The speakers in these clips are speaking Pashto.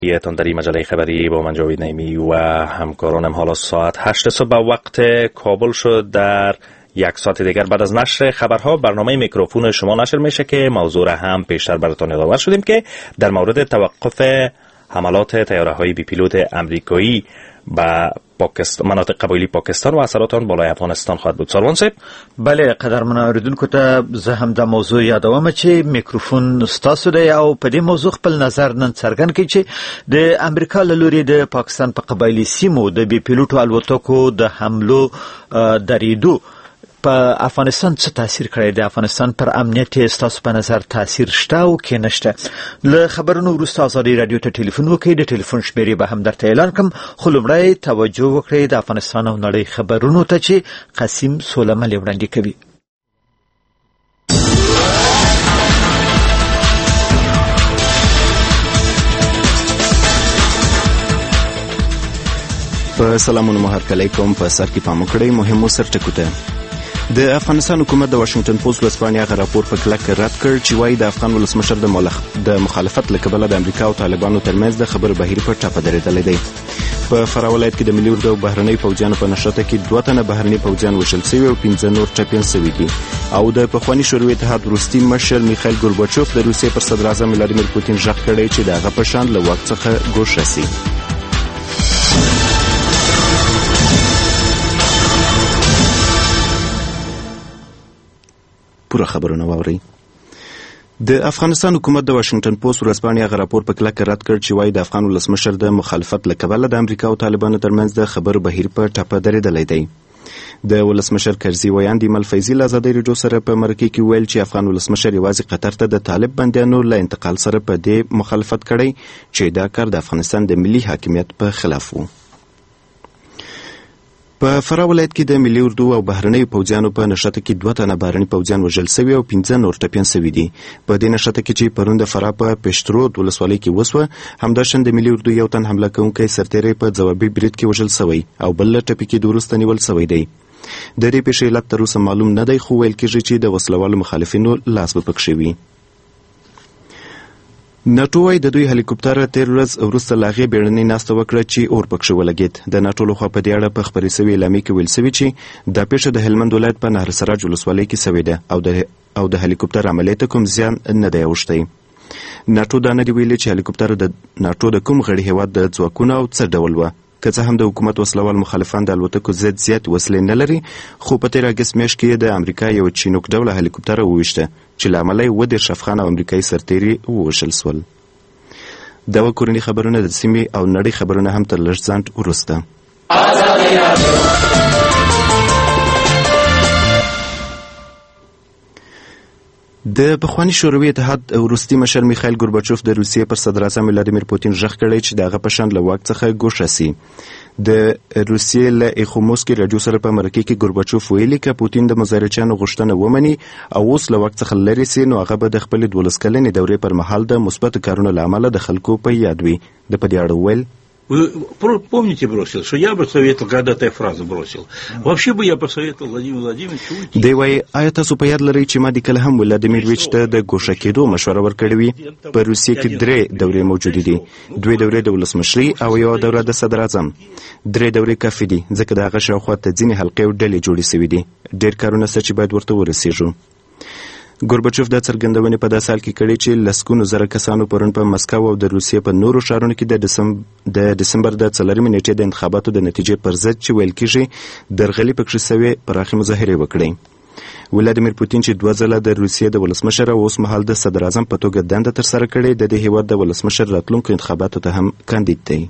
تندری مجله خبری با من جاوید نعیمی و همکارانم. حالا ساعت 8 صبح وقت کابل شد. در یک ساعت دیگر بعد از نشر خبرها برنامه میکروفون شما نشر میشه که موضوع را هم پیشتر براتون یادآور شدیم که در مورد توقف حملات طیاره‌های بی پیلوت امریکایی به مناطق قبایلی پاکستان و اثرات آن بالای افغانستان خواهد بود. سروان صاحب. بله، قدرمن اوریدونکو ته زه هم د موضوع یادوم چې میکروفون ستاسو دی او په دې موضوع خپل نظر نن څرګند کړي چې د امریکا له لوري د پاکستان په قبایلی سیمو د بي پیلوټو الوتکو د حملو دریدو په افغانستان څه تاثیر کړی دی؟ افغانستان پر امنیت ستاسو په نظر تاثیر شته او کې نشته؟ له خبرونو وروسته ازادي رادیو ته ټلیفون وکړئ. د ټلیفون شمیرې به هم درته اعلان کړم، خو لومړی توجه وکړئ د افغانستان او نړۍ خبرونو ته چې قاسم سولمل وړاندې کوي. په سلامونه مو هرکلی کوم. په سر کې پام وکړئ مهمو سرټکو ته. د افغانستان حکومت د واشنگټن پوسټ ورځپاڼې هغه راپور په کلک رد کړ چې وايي د افغان ولسمشر د مخالفت له کبله د امریکا او طالبانو ترمنځ د خبرو بهیر په ټاپه درېدلی دی. په فراه ولایت کې د ملي اردو او بهرنۍ پوځیانو په نښته کې 2 تنه بهرني پوځیان وژل شوي او 15 نور ټپیان شوي دي. او د پخواني شوروي اتحاد وروستي مشر میخایل ګورباچوف د روسیې پر صدر اعظم ولادیمیر پوتین غږ کړی چې د هغه په شان له واک څخه ګوښ راسي. پوره خبرونه واورئ. د افغانستان حکومت د واشنگټن پوسټ ورځپاڼې هغه راپور په کلک رد کړ چې وايي د افغان ولسمشر د مخالفت له کبله د امریکا او طالبانو ترمنځ د خبرو بهیر په ټاپه درېدلی دی. د ولسمشر کرزي ویاند ایمل فیضي له ازادي رادیو سره په مرکه کې ویل چې افغان ولسمشر یوازې قطر ته د طالب بندیانو له انتقال سره په دې مخالفت کړی چې دا کار د افغانستان د ملي حاکمیت په خلاف و. په فراه ولایت کې د ملي اردو او بهرنۍ پوځیانو په نښته کې 2 تنه بهرني پوځیان وژل شوي او 15 نور ټپیان شوي دي. په دې نښته کې چې پرون د فراه په پشترود ولسوالۍ کې وسوه، همداشان د ملي اردو یو تن حمله کوونکی سرتیری په ځوابي برید کې وژل شوی او بل له ټپي کېدو وروسته نیول شوی دی. د دې پیښې علت تر اوسه معلوم نه دی، خو ویل کېږي چې د وسلوالو مخالفینو لاس به پکښې وي. ناټو وايي د دوی هلیکوپټر تیر ورځ وروسته له هغې بیړنۍ ناسته وکړه چې اور پکښې ولګېد. د ناټو لخوا په دې اړه په خپرې سوې اعلامیې کې ویل شوي چې دا پیښه د هلمند ولایت په نهر سراج ولسوالۍ کې شوې ده او د هلیکوپټر عملیې ته کوم زیان نه دی اوښتی. ناټو دا نه دی ویلي چې هلیکوپټر د ناټو د کوم غړي هېواد د ځواکونو او څه ډول وه. که څه هم د حکومت وسلوال مخالفان د الوتکو زیات وسلې نه لري، خو په تېر اګست میاشت کې د امریکا یو چینوک ډوله هلیکوپټر وویشته چې له امله یې 20 افغان او امریکایي سرتیري ووژل شول. دا کورني خبرونه د سیمې او نړۍ خبرونه هم تر لږ ځنډ وروسته. د پخواني شوروي اتحاد وروستي مشر میخایل ګورباچوف د روسیې پر صدر اعظم ولادیمیر پوتین غږ کړی چې د هغه په شان له واک څخه ګوښه سي. د روسیې له ایخوموسکي راډیو سره په مرکه کې ګورباچوف ویلي که پوتین د مظاهرچیانو غوښتنه ومني او اوس له واک څخه لرې سي، نو هغه به د خپلې 12 کلنې دورې پر مهال د مثبتو کارونو له امله د خلکو په یاد وي. د په دې اړه وویل: Вы помните, бросил, что я бы советовал, когда-то я фразу бросил. Вообще бы я посоветовал Владимиру Владимировичу уйти. دی وایي آیا تاسو په یاد لرئ چې ما د کله هم ولادیمیرویچ ته د ګوښه کېدو مشوره ورکړې وي؟ په روسیې کې 3 دورې موجودې دي، 2 دورې د ولسمشرۍ او 1 دوره د صدر اعظم. 3 دورې کافي دي ځکه د هغه شاوخوا ته ځینې حلقې او ډلې جوړې شوي دي. ډېر کارونه شته چې باید ورته ورسېږو. ګورباچوف دا څرګندونې په داسې حال کې کړې چې لسګونو زره کسانو پرون په مسکو او د روسیې په نورو ښارونو کې د ډسمبر د 4 نیټې د انتخاباتو د نتیجې پر ضد چې ویل کېږي درغلي پکښې سوې پراخې مظاهرې وکړې. ولادیمیر پوتین چې 2 ځله د روسیې د ولسمشر او اوس مهال د صدر اعظم په توګه دنده ترسره کړې، د دې هېواد د ولسمشر راتلونکو انتخاباتو ته هم کاندید دی.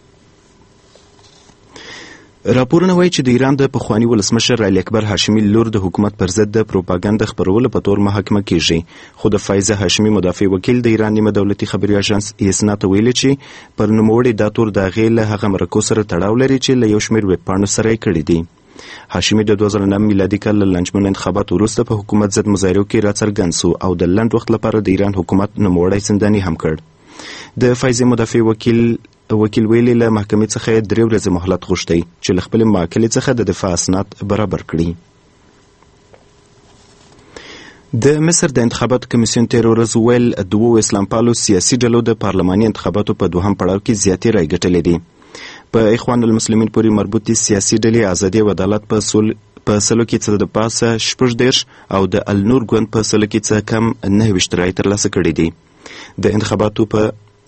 راپورونه وایي چې د ایران د پخواني ولسمشر علي اکبر هاشمي لور د حکومت پر ضد د پروپاګاندا خپرولو په تور محاکمه کیږي، خو د فایزه هاشمي مدافع وکیل د ایران نیمه دولتي خبري اژانس ایسنا ته ویلي چې پر نوموړي دا تور د هغې له هغه مرکو سره تړاو لري چې له یو شمېر ویبپاڼو سره یې کړي دي. هاشمي د 2009 میلادي کال له لنجمن انتخاباتو وروسته په حکومت ضد مظاهرو کې راڅرګند سو او د لنډ وخت لپاره د ایران حکومت نوموړی زنداني هم کړ. د فایزه مدافع وکیل ویلي له محکمې څخه 3 ورځې مهلت غوښتی چې له خپلې موکلې څخه د دفاع اسناد برابر کړي. د مصر د انتخاباتو کمیسیون تیر ورځ ویل دوو اسلام پالو سیاسي ډلو د پارلماني انتخاباتو په دوهم پړاو کې زیاتې رایې ګټلې دي. په اخوان المسلمین پورې مربوطې سیاسي ډلې ازادي او عدالت په سلو کې څه د پاسه 14 او د النور ګوند په سلو کې څه کم 29 رایې ترلاسه کړې دي. د انتخاباتو په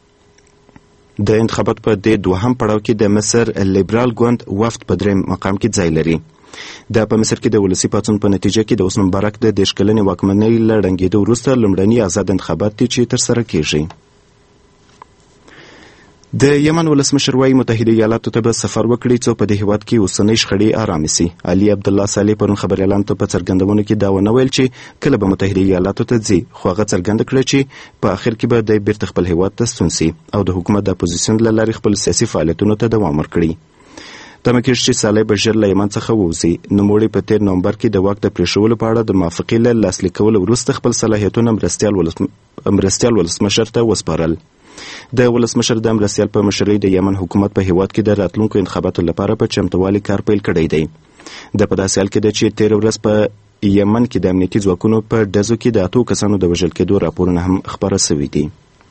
دې دوهم پړاو کې د مصر لیبرال ګوند وفد په دریم مقام کې ځای لري. دا په مصر کې د ولسی پاڅون په نتیجه کې د حسنی مبارک د 10 کلنې واکمنۍ له ړنګېدو وروسته لومړني آزاد انتخابات دي چې ترسره کیږي. د یمن ولسمشر وايي متحده ایالاتو ته به سفر وکړي څو په دې هیواد کې اوسنۍ شخړې آرامې سي. علي عبدالله صالح پرون خبري اعلان ته په څرګندونو کې دا ونه ویل چې کله به متحده ایالاتو ته ځي، خو هغه څرګنده کړه چې په اخر کې به د بیرته خپل هیواد ته ستون سي او د حکومت د اپوزیسیون له لارې خپل سیاسي فعالیتونو ته دوام ورکړي. تمه کېږي چې صالح به ژر له یمن څخه ووځي. نوموړي په 13 نومبر کې د واک د پرېښولو په اړه د موافقې له لاسلیک کولو وروسته خپل صلاحیتونه مرستیال ولسمشر ته وسپارل. د ولسمشر د مرستیال په مشرۍ د یمن حکومت په هیواد کې د راتلونکو انتخاباتو لپاره په چمتووالي کار پیل کړی دی. د په داسې حال کې ده چې 13 ورځ په یمن کې د امنیتي ځواکونو په ډزو کې د 8 کسانو د وژل کېدو راپورونه هم خپاره شوي دي.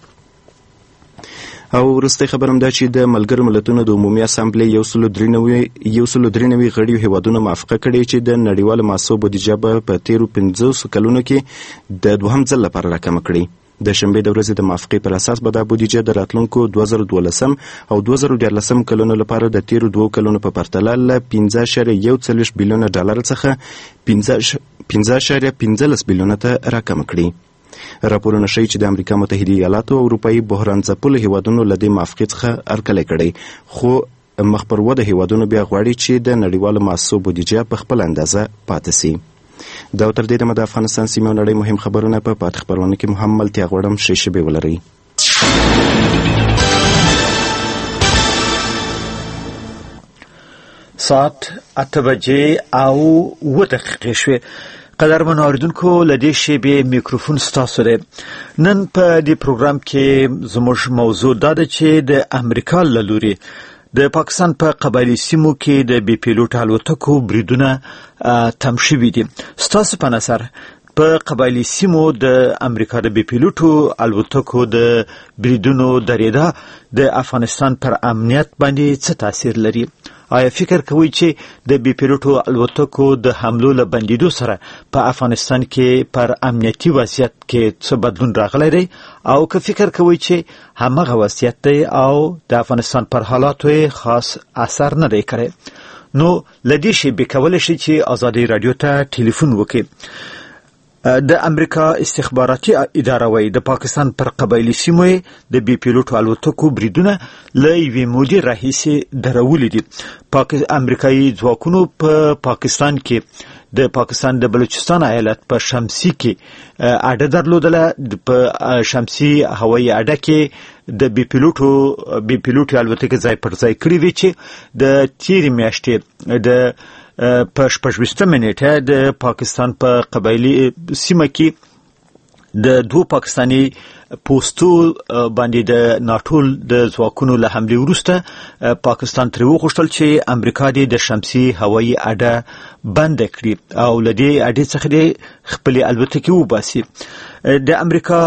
او وروستۍ خبر هم دا چې د ملګرو ملتونو د عمومي اسامبلې 193 غړیو هیوادونو موافقه کړې چې د نړیواله معصوب بودیجه به په 13 کلونو کې د دوهم ځل لپاره راکمه کړي. د شنبې د ورځې د موافقې پر اساس به دا بودیجه د راتلونکو 2012 او 2014 کلونو لپاره د تیرو 2 کلونو په پرتله له 15.41 بلیونه ډالر څخه 15.15 بلیونه ته راکمه کړي. راپورونه ښیي چې د امریکا متحده ایالاتو او اروپایي بحران ځپلو هیوادونو له دې موافقې څخه هرکلی کړی، خو مخ پر وده هیوادونو بیا غواړي چې د نړیوالو معصوب بودیجه په خپل اندازه پاتې سي. دا تر دې دمه د افغانستان سیمې او نړۍ مهم خبرونه په پاتې خبرونه کې مهم ملتیا غواړم ښې شېبې ولرئ. ساعت 8 بجې او 7 دقیقې شوې. قدرمن اوریدونکو لدې شیبې میکروفون ستاسو دی. نن په دې پروګرام کې زموږ موضوع دا ده چې د امریکا له لوري د پاکستان په قبایلی سیمو کې د بي پیلوټ الوتکو بریدونه تم شوي دي. ستاسو په نظر په قبایلی سیمو د امریکا د بي پیلوټو الوتکو د بریدونو درېدا د افغانستان پر امنیت باندې څه تاثیر لري؟ آیا فکر کوئ چې د بي پیلوټو الوتکو د حملو له بندیدو سره په افغانستان کې پر امنیتي وضعیت کې څه بدلون راغلی دی؟ او که فکر کوئ چې همغه وضعیت دی او د افغانستان پر حالاتو خاص اثر نه دی کړی، نو لدې شی به کولای شي چې آزادي رادیو ته ټلیفون وکړي. د امریکا استخباراتي اداره وايي د پاکستان پر قبایلی سیمو د بي پیلوټو الوتکو بریدونه له یوې مودې راهیسې درولې دي. امریکایي ځواکونو په پاکستان کې د پاکستان د بلوچستان ایالت په شمسي کې اډه درلودله. په شمسي هوایي اډه کې د بي پیلوټو الوتکې ځای پر ځای کړې وي چې د تیرې میاشتې د په 26 منېټه د پاکستان په قبایلی سیمه کې د 2 پاکستانی پوسټو باندې د ناټو د ځواکونو له حملې وروسته پاکستان ترې وغوښتل چې امریکا د شمسي هوایي اډه بند کړي او له دې اډې څخه د خپلې الوتکې وباسي. د امریکا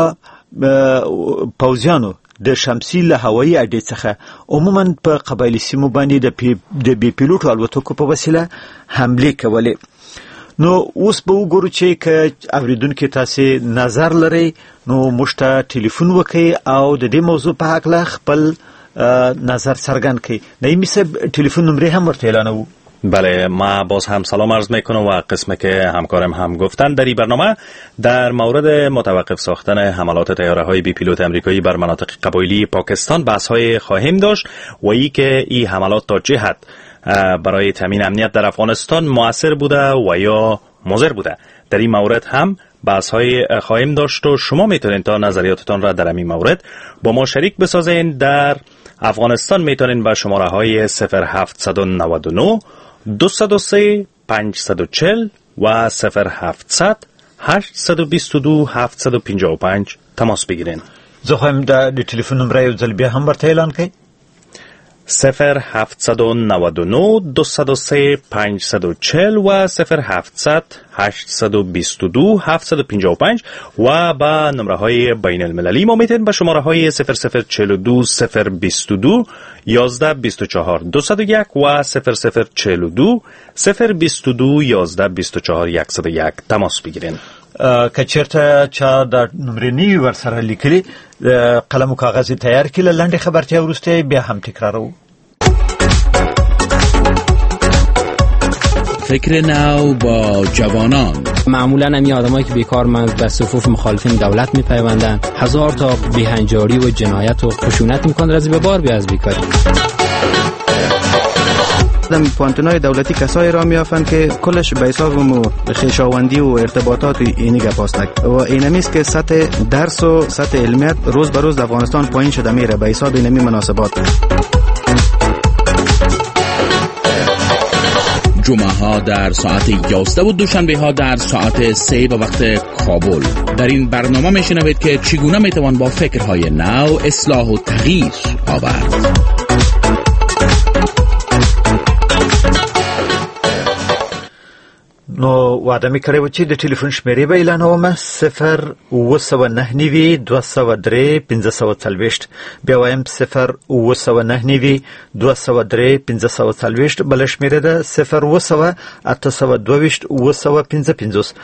پوځیانو د شمسي له هوایي اډې څخه عموما په قبایلی سیمو باندې د بي پیلوټو الوتکو په وسیله حمله کولې. نو اوس به وګورو چې که اوریدونکو تاسو نظر لرئ نو موږ ته ټلیفون وکړئ او د دې موضوع په اړه خپل نظر څرګند کړئ. نایمی صاحب ټلیفون نمره هم ورته اعلانوو. بله، ما باز هم سلام عرض میکنم و قسمی که همکارم هم گفتن در این برنامه در مورد متوقف ساختن حملات طیاره های بی پیلوت امریکایی بر مناطق قبایلی پاکستان بحث های خواهیم داشت و ای که این حملات تا چه حد برای تامین امنیت در افغانستان مؤثر بوده و یا مضر بوده. در این مورد هم بحث های خواهیم داشت و شما میتونید تا نظریاتتان را در این مورد با ما شریک بسازین. در افغانستان میتونین با شماره های 0799 203 540 و 0700 822 755 تماس بگیرین. زه خواهم د ټلیفون نمبر یو ځل بیا هم ورته اعلان کړئ. 0799 203 540 و 0700 822 755 و با نمره های بین المللی ما میتونید به شماره های 0042 022 1124 201 و 0042 022 1124 101 تماس بگیرین. کچرته چا د نمرې ور سره لیکلي قلم او کاغذ تیار کړي لاندې خبرتیا ورسته بیا هم تکرارو. فکر نو با جوانان. معمولا هم آدمایی که بیکارمند به صفوف مخالفین دولت میپیوندن، هزار تا بیهنجاری و جنایت و خشونت میکنن رازی به بار بیا از بیکاری. در پانتونای دولتی کسایی را میافند که کلش به حساب خویشاوندی و ارتباطات اینی گپاستک و اینمیست که سطح درس و سطح علمیت روز به روز در افغانستان پایین شده میره به حساب اینمی مناسبات. جمعه ها در ساعت 11 و دوشنبه ها در ساعت 3 به وقت کابل. در این برنامه میشنوید که چگونه میتوان با فکرهای نو اصلاح و تغییر آورد. نو وعده می کړی و چې د ټلیفون شمیرې به اعلانوم 0 203 540 بیا وایم 0 203 540 بل شمیرې ده 0 822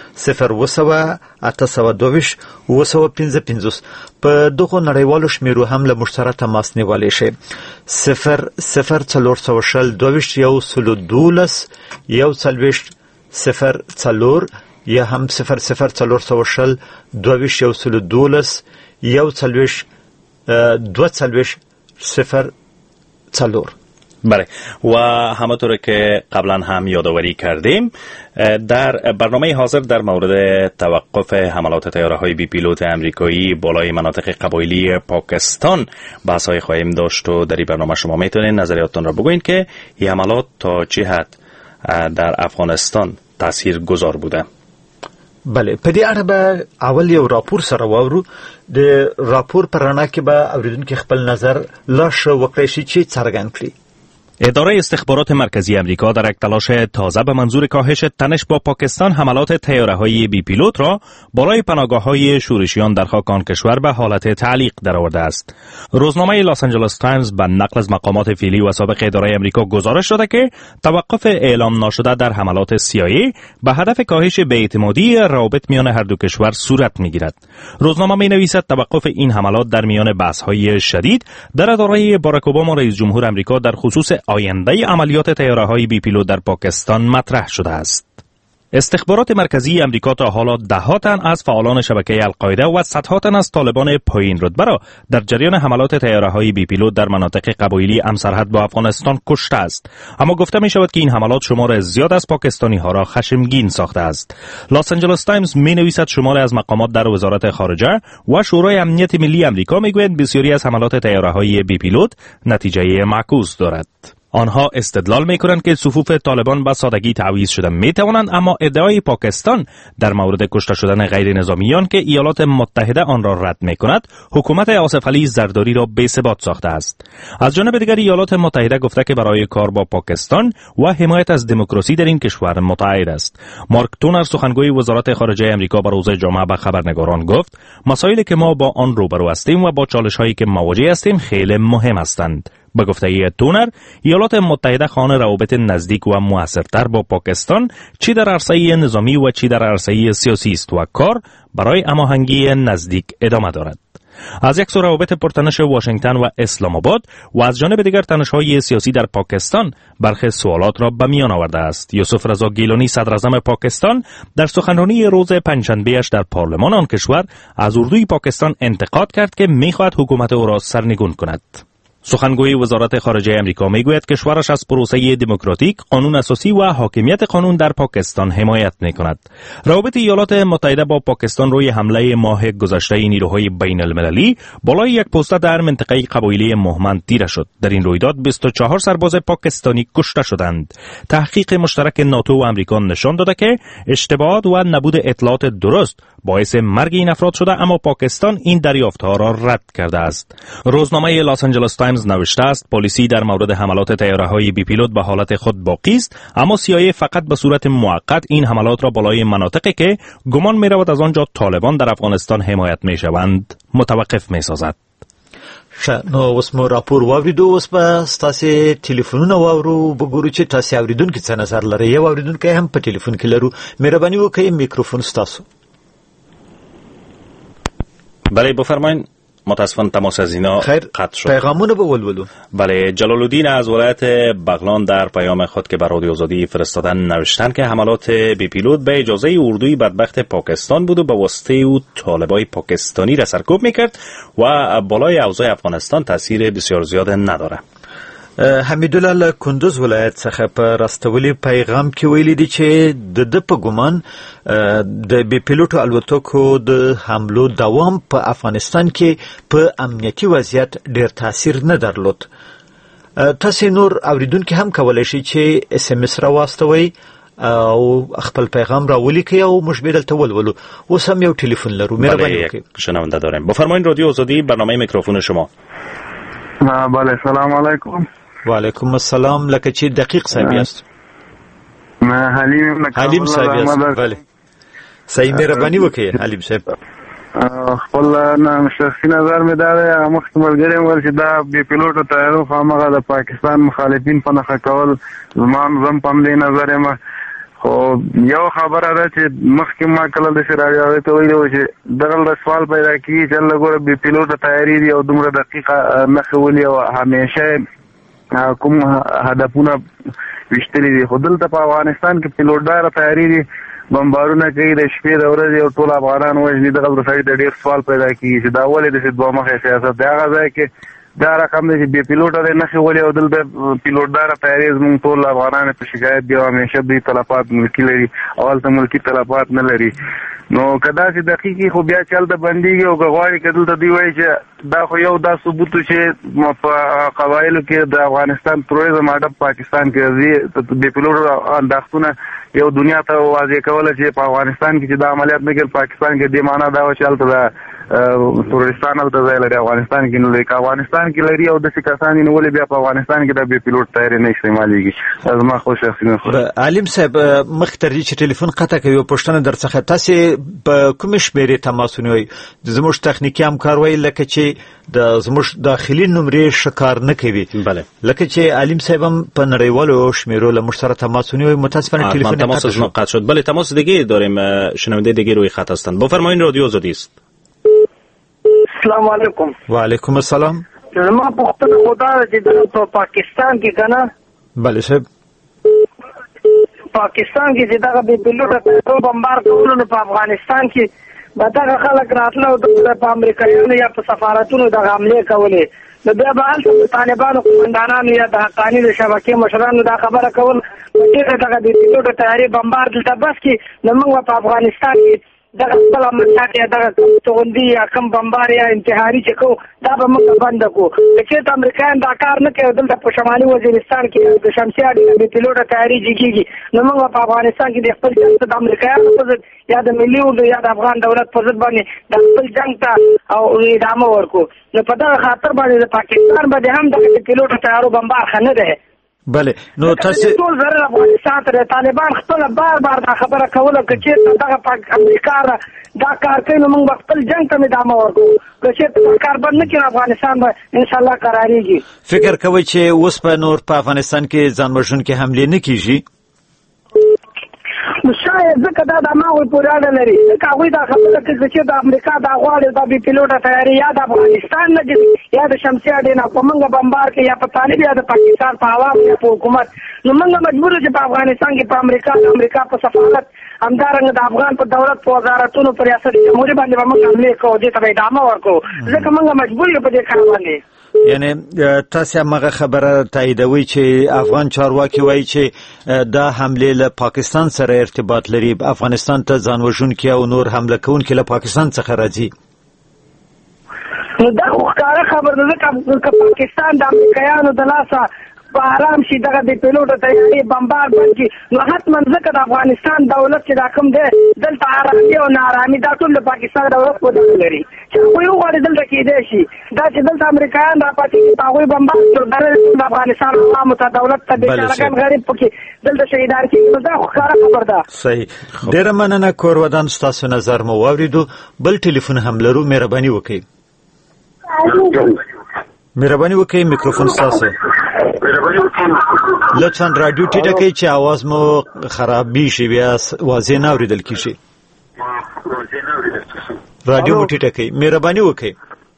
0 په دغه نړیوالو شمیرو هم له مشترک تماس نیولای شي 0 0 یا هم 0 بله و همونطور که قبلا هم یادآوری کردیم در برنامه حاضر در مورد توقف حملات طیاره‌های بی پیلوت آمریکایی بالای مناطق قبایلی پاکستان بحث‌های خواهیم داشت و در این برنامه شما میتونید نظریاتتون را بگوین که این حملات تا چه حد در افغانستان تاثیر گذار بوده. بله په دې اړه به اول یو راپور سره واورو. د راپور پر رڼا کې به اوریدونکو خپل نظر لاش وکړي شي چې څرګند کړي. اداره استخبارات مرکزی امریکا در یک تلاش تازه به منظور کاهش تنش با پاکستان حملات طیاره‌های بی پیلوت را بالای پناهگاه‌های شورشیان در خاک آن کشور به حالت تعلیق درآورده است. روزنامه لس آنجلس تایمز به نقل از مقامات فعلی و سابق اداره امریکا گزارش داده که توقف اعلام ناشده در حملات CIA به هدف کاهش بی‌اعتمادی روابط میان هر دو کشور صورت می‌گیرد. روزنامه می‌نویسد توقف این حملات در میان بحث‌های شدید در اداره باراک اوباما رئیس جمهور امریکا در خصوص آینده عملیات طیاره‌های بی پیلوت در پاکستان مطرح شده است. استخبارات مرکزی امریکا تا حالا ده‌ها تن از فعالان شبکه القاعده و صدها تن از طالبان پایین رتبه را در جریان حملات طیاره‌های بی پیلوت در مناطق قبایلی همسرحد با افغانستان کشته است. اما گفته می شود که این حملات شمار زیاد از پاکستانی‌ها را خشمگین ساخته است. لس آنجلس تایمز می‌نویسد شماری از مقامات در وزارت خارجه و شورای امنیت ملی امریکا می‌گویند بسیاری از حملات طیاره‌های بی پیلوت نتیجه معکوس دارد. آنها استدلال می‌کنند که صفوف طالبان به سادگی تعویض شده می‌توانند، اما ادعای پاکستان در مورد کشته شدن غیر نظامیان که ایالات متحده آن را رد می‌کند، حکومت آصف علی زرداری را بی‌ثبات ساخته است. از جانب دیگر ایالات متحده گفته که برای کار با پاکستان و حمایت از دموکراسی در این کشور متعهد است. مارک تونر سخنگوی وزارت خارجه آمریکا بر روز جمعه به خبرنگاران گفت: مسائلی که ما با آن روبرو هستیم و با چالش‌هایی که مواجه هستیم خیلی مهم هستند. به گفته تونر، ایالات متحده خواهان روابط نزدیک و موثرتر با پاکستان چی در عرصه نظامی و چی در عرصه سیاسی است و کار برای هماهنگی نزدیک ادامه دارد. از یک سو روابط پرتنش واشنگتن و اسلام آباد و از جانب دیگر تنش‌های سیاسی در پاکستان برخی سوالات را به میان آورده است. یوسف رضا گیلانی صدر اعظم پاکستان در سخنرانی روز پنجشنبه‌اش در پارلمان آن کشور از اردوی پاکستان انتقاد کرد که می‌خواهد حکومت او را سرنگون کند. سخنگوی وزارت خارجه امریکا میگوید کشورش از پروسه دموکراتیک، قانون اساسی و حاکمیت قانون در پاکستان حمایت میکند. روابط ایالات متحده با پاکستان روی حمله ماه گذشته نیروهای بین المللی بالای یک پسته در منطقه قبایلی مهمند تیره شد. در این رویداد 24 سرباز پاکستانی کشته شدند. تحقیق مشترک ناتو و امریکا نشان داده که اشتباهات و نبود اطلاعات درست باعث مرگ این افراد شده، اما پاکستان این دریافت‌ها را رد کرده است. روزنامه لس آنجلس تایمز نوشته است پلیسی در مورد حملات طیاره‌های بی پیلوت به حالت خود باقی است، اما CIA فقط به صورت موقت این حملات را بالای مناطقی که گمان می‌رود از آنجا طالبان در افغانستان حمایت می‌شوند متوقف می‌سازد. نو اوس مو راپور واوریدو، اوس په ستاسو ټلیفونونه واورو، بګورو چې تاسو اوریدونکو څه نظر لري. یو اوریدونکو هم په ټلیفون کې لرو، مهرباني وکړئ میکروفون ستاسو. بله بفرمایید. متاسفانه تماس از اینا قطع شد. پیغامونه به ولولو. بله جلال الدین از ولایت بغلان در پیام خود که بر رادیو آزادی فرستادن نوشتن که حملات بی پیلوت به اجازه اردوی بدبخت پاکستان بود و به واسطه او طالبای پاکستانی را سرکوب میکرد و بالای اوضاع افغانستان تاثیر بسیار زیاد نداره. حمیدالله کندوز ولایت څخه په راستولي پیغام کې ویلي دي چې د په ګمان د بي پیلوټو الوتکو د حملو دوام په افغانستان کې په امنیتي وضعیت ډېر تاثیر نه درلود. تاسو نور اوریدونکو هم کولای شئ چې SMS را واستوي او خپل پیغام را ولیکئ او موږ به دلته ولولو. اوس هم یو ټلیفون لرو، مهرباني وکړئ. شنونده داریم. بفرمایید رادیو آزادی، برنامه میکروفون شما. بله سلام علیکم. و علیکم السلام. لکه چې دقیق صاحب یاست. حلیم صاحب یاست. بله صحیح، مهرباني وکړئ حلیم صاحب. خپل شخصي نظر مې دا دی، مخکې ملګری وویل چې دا بې پیلوټو طیارو خامخا د پاکستان مخالفین په نښه کول، زم په همدې نظر یم. خو یو خبره ده چې مخکې ما کله داسې راډیو ته ویلي وو چې دغه سوال پیدا کېږي چې هلته ګوره بې پیلوټه طیارې دي او دومره دقیقه نښې ولي او همیشه کوم هدفونه ویشتلي دي. خو دلته په افغانستان کې پیلوټداره طیارې دي، بمبارونه کوي د شپې د ورځې او ټول افغانان وژني. دغه سړي ته ډېر سوال پیدا کېږي چې دا ولې داسې دوه مخی سیاست دی. هغه ځای کې دا رقم دی چې بې پیلوټه دی نښې ولي او دلته پیلوټداره طیارې زموږ ټول افغانان په شکایت دي او همیشه دوی تلفات ملکي لري او هلته ملکي تلفات نه لري. نو که داسې دقیقي خو بیا چې هلته بندېږي او که غواړي که دلته دوی وایي چې دا خو یو دا ثبوت و چې په قبایلو کې د افغانستان تروریزم اډه پاکستان کې بې پیلوټو انداختونه یو دنیا ته واضح کوله چې په افغانستان کې چې دا عملیات نه کېدل، پاکستان کې دې معنا دا وه چې هلته د تروریستان هلته ځای لري، افغانستان کې نه لري. که افغانستان کې لري او داسې کسان یې نو ولې بیا په افغانستان کې د بې پیلوټ طیارې نه استعمالېږي؟ دا زما خو شخصي نظر. علیم صاحب مخکې تر دې چې ټلیفون قطع کوي پوښتنه درڅخه، تاسې په کومې شمېرې تماس ونیوئ؟ زموږ تخنیکي همکار وایي لکه چې د زموږ داخلي نمرې ښه کار نه کوي. بله لکه چې علیم صاحب هم په نړیوالو شمېرو له موږ سره تماس ونیوئ، متاسفانه ټلیفون قطع شد. بله تماس دیگه داریم، شنونده دیگه روی خط هستند. بفرمایید رادیو آزادی است. السلام علیکم. و علیکم السلام. ما پوښتنه خو دا ده چې په پاکستان کې که نه، بله صاحب، پاکستان کې چې دغه بې پیلوټه طیارو بمبار کولو نو په افغانستان کې به دغه خلک راتله او په امریکایانو یا په سفارتونو دغه حملې کولې، نو بیا به هلته د طالبانو قومندانانو یا د حقاني د شبکې مشرانو دا خبره کول ډېره دغه بې پیلوټه طیارې بمبار دلته بس کړي، نو موږ به په افغانستان کې دغه خپل عملیات یا دغه توغندي یا کم بمبار یا انتحاري چې کوو دا به موږ بنده کړو. که چېرته امریکایان دا کار نه کوي، دلته په شمالي وزیرستان کې د شمسي اډې بې پیلوټه طیارې جګېږي، نو موږ په افغانستان کې د خپل جنګ ته د امریکایانو په ضد یا د ملي اردو یا د افغان دولت په ضد باندې د خپل جنګ ته او ادامه ورکړو. نو په دغه خاطر باندې د پاکستان باندې هم دغه بې پیلوټه طیارو بمبار ښه نه دی. بله نو تاسو ټول ضرر افغانستان ته طالبان خپل بار دا خبره کوله که چېرته دغه امریکا دا کار کوي نو موږ خپل جنګ ته ادامه ورکړو، که چېرته دا کار بند نه کړي افغانستان به انشاءالله قرارېږي. فکر کوئ چې اوس په نور په افغانستان کې ځان وژونکي حملې نه کېږي؟ نو شاید ځکه دا د هغوی پورې اړه لري، ځکه هغوی دا خبره کوي چې د امریکا دا غواړي دا بې پیلوټه طیارې یا د افغانستان نه یا د شمسي اډې نه په موږ بمبار کړي یا په طالب یا د پاکستان په عوامو یا په حکومت، نو موږ مجبور یو چې په افغانستان کې په امریکا په سفارت همدارنګه د افغان په دولت په وزارتونو په ریاست جمهوري باندې به موږ حملې کوو، دې ته به ادامه ورکوو، ځکه موږ مجبور یو په دې کار باندې. یعنی تاسو هغه خبره تاییدوي چې افغان چارواکي وایي چې دا حمله له پاکستان سره ارتباط لري، افغانستان ته ځان وژونکي او نور حمله کوونکي له پاکستان څخه راځي؟ نو دا خو ښکاره خبره ده، ځکه پاکستان د امریکایانو د لاسه په آرام شي دغه د پیلوټ تیاری بمبار بند کی نو حتما ځکه د افغانستان دولت چې دا کوم دی دلته آرامي او ناارامي دا ټول د پاکستان دولت په دغه لري چې خو یو غواړي دلته کېدای شي دا چې دلته امریکایان را پاتې هغوی بمبار کړ د افغانستان عوامو ته دولت ته بیچارهګان غریب پکې دلته شهیدان کېږي نو دا خو ښکاره خبر ده. صحیح. ډېره مننه کور ودان ستاسو نظر مو واورېدو. بل ټلیفون هم لرو. مهرباني وکړئ میکروفون ستاسو. لطفا رادیو ټیټه کړئ چې आवाज مو خرابې شي بیا واضح نه اورېدل کېږي. رادیو مو ټیټه کړئ مهرباني وکړئ.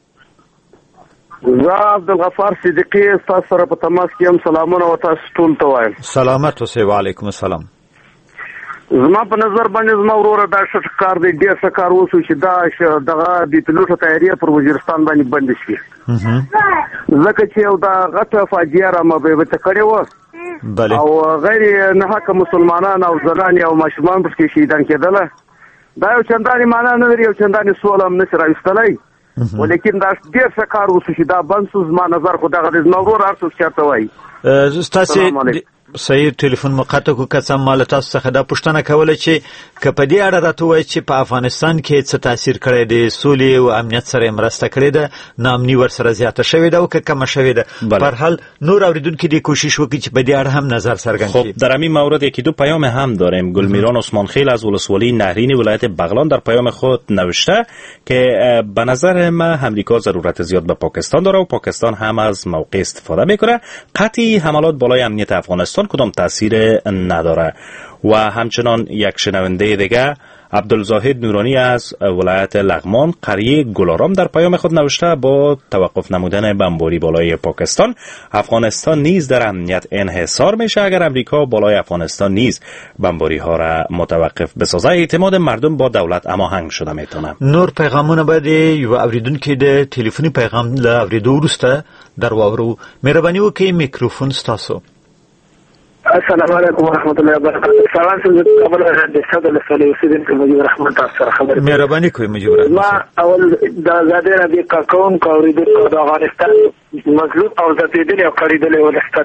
زه عبدالغفار صدیقی تاسو سره په تماس کې هم سلامونه او تاسو ټول ته وایم. سلامت اوسئ. وعلیکم السلام. زما په نظر باندې زما وروره دا ښه کار دی ډېر ښه کار وشو چې دا دغه د پیلوټو تیاری پر وزیرستان باندې بند شي ځکه چې یو دا غټه فاجعه رامبیبته کړې وه او غیر ناحقه مسلمانان او زنان او ماشومان پکې شهیدان کېدله. دا یو چندانې معنا نه لري یو چندانې سوله هم نشي راویستلی ولیکن دا ډېر ښه کار وشو چې دا بند شو. زما نظر خو دغه د زما ورور هر څوک چېرته وایي. ستاسې صحیح ټلیفون مو قطع کړو. که څه ما له تاسو څخه دا پوښتنه کوله چې که په دې اړه راته ووایي چې په افغانستان کې څه تاثیر کړی دی سولې او امنیت سره یې مرسته کړې ده ناامني ورسره زیاته شوې ده او که کمه شوې ده. به هر حال نور اورېدونکي دې کوشش وکړي چې په دې اړه هم نظر څرګند کړي. خب در همین مورد یکی دو پیام هم داریم. گلمیران عثمانخیل از ولسوالی نهرین ولایت بغلان در پیام خود نوشته که به نظر من امریکا ضرورت زیاد به پاکستان داره و پاکستان هم از موقع استفاده میکنه. قطعی حملات بالای امنیت افغانستان کدام تاثیر نداره. و همچنان یک شنونده دیگه عبدالزاهد نورانی از ولایت لغمان قریه گلارام در پیام خود نوشته با توقف نمودن بمباری بالای پاکستان افغانستان نیز در امنیت انحصار میشه اگر امریکا بالای افغانستان نیز بمباری ها را متوقف بسازه. اعتماد مردم با دولت هماهنگ شده میتونه. نور پیغامونه باید یو اوریدونکو د ټلیفوني پیغام له اوریدو وروسته در واورو. مهرباني وکړئ میکروفون ستاسو. السلام علیکم ورحمۃ اللہ وبرکاتہ. سلام سے قبل د صدر صلی حسین کو مجيب رحمت الله سره خبر. مهرباني کوئ مجيب رحمت. ما اول د زاده ربی کاکون کوریدو د افغانستان مظلوم او زیاتېدل او کړیدل ولستان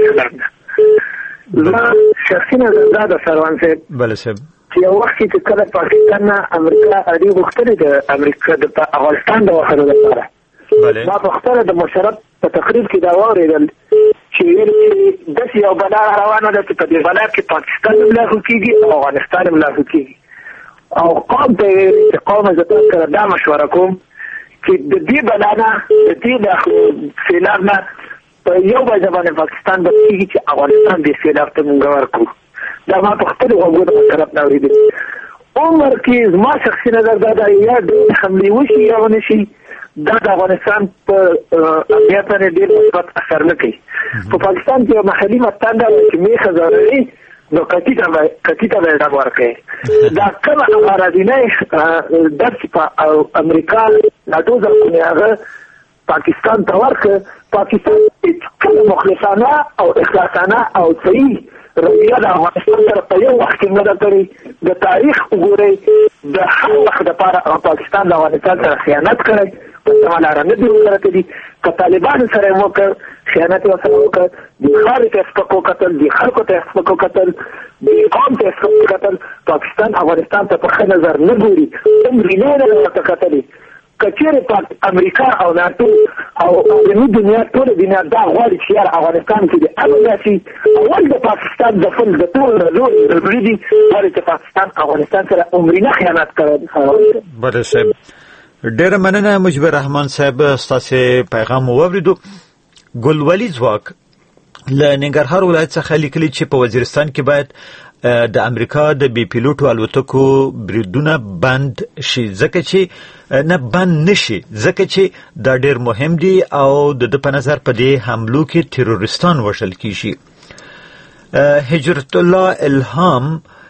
ولایت ما شخصي نظر دا سروان سے بل صاحب چې یو وخت چې کله پاکستان نه امریکا اړیکې غوښتلې د امریکا د افغانستان د وحدت لپاره ما په خپل د مشرف په تقریر کې دا واورېدل چې د یو بلا روانه ده چې په دې بلا کې پاکستان ملاحو کېږي او افغانستان ملاحو کېږي او قوم ته قوم زه تاسو دا مشوره کوم چې د دې بلا نه د دې د سیلاب نه په یو بجه باندې پاکستان به کېږي چې افغانستان د سیلاب ته موږ ورکړو. دا ما په خپل وګړو طرف نه اورېدل. عمر کې زما شخصي نظر دا دی یا د حملې وشي یا ونه شي دا د افغانستان په امنیت باندې ډېر مثبت اثر نه کوي. په پاکستان کې یو محلي متل دی چې میخه ضروري نو کټیته به ډاګ ورکوي. دا کومه اراضینه درس په امریکا ناټو ځکه هغه پاکستان ته ورکړه. پاکستان هیڅ مخلصانه او اخلاصانه او صحیح رویه د افغانستان سره په یو وخت کې نه ده کړې. د تاریخ وګورئ د هر وخت دپاره پاکستان د افغانستان سره خیانت کړی په سمه لاره نه دي ورسره کړي. که طالبانو سره یې وکړ خیانت یې ورسره وکړ د خاورې ته یې سپک وکتل د خلکو ته یې سپک وکتل د قوم ته یې سپک وکتل. پاکستان افغانستان ته په ښه نظر نه ګوري عمرې نه یې ورته کتلي. که چېرې امریکا او ناټو او عالمي دنیا ټوله دنیا دا غواړي چې یاره افغانستان کې د امن راشي اول د پاکستان د فل د ټول رزول ضروري دي غواړي چې پاکستان افغانستان سره عمرې نه خیانت کړی. بله صاحب ډېره مننه مجيب رحمان صاحب ستاسې پیغام مو واورېدو. ګلولي ځواک له ننګرهار ولایت څخه لیکلي چې په وزیرستان کې باید د امریکا د بي پیلوټو الوتکو بریدونه بند شي ځکه چې نه بند نشي ځکه چې دا ډېر مهم دي او د په نظر په دې حملو کې تروریستان وژل کیږي. هجرت الله الهام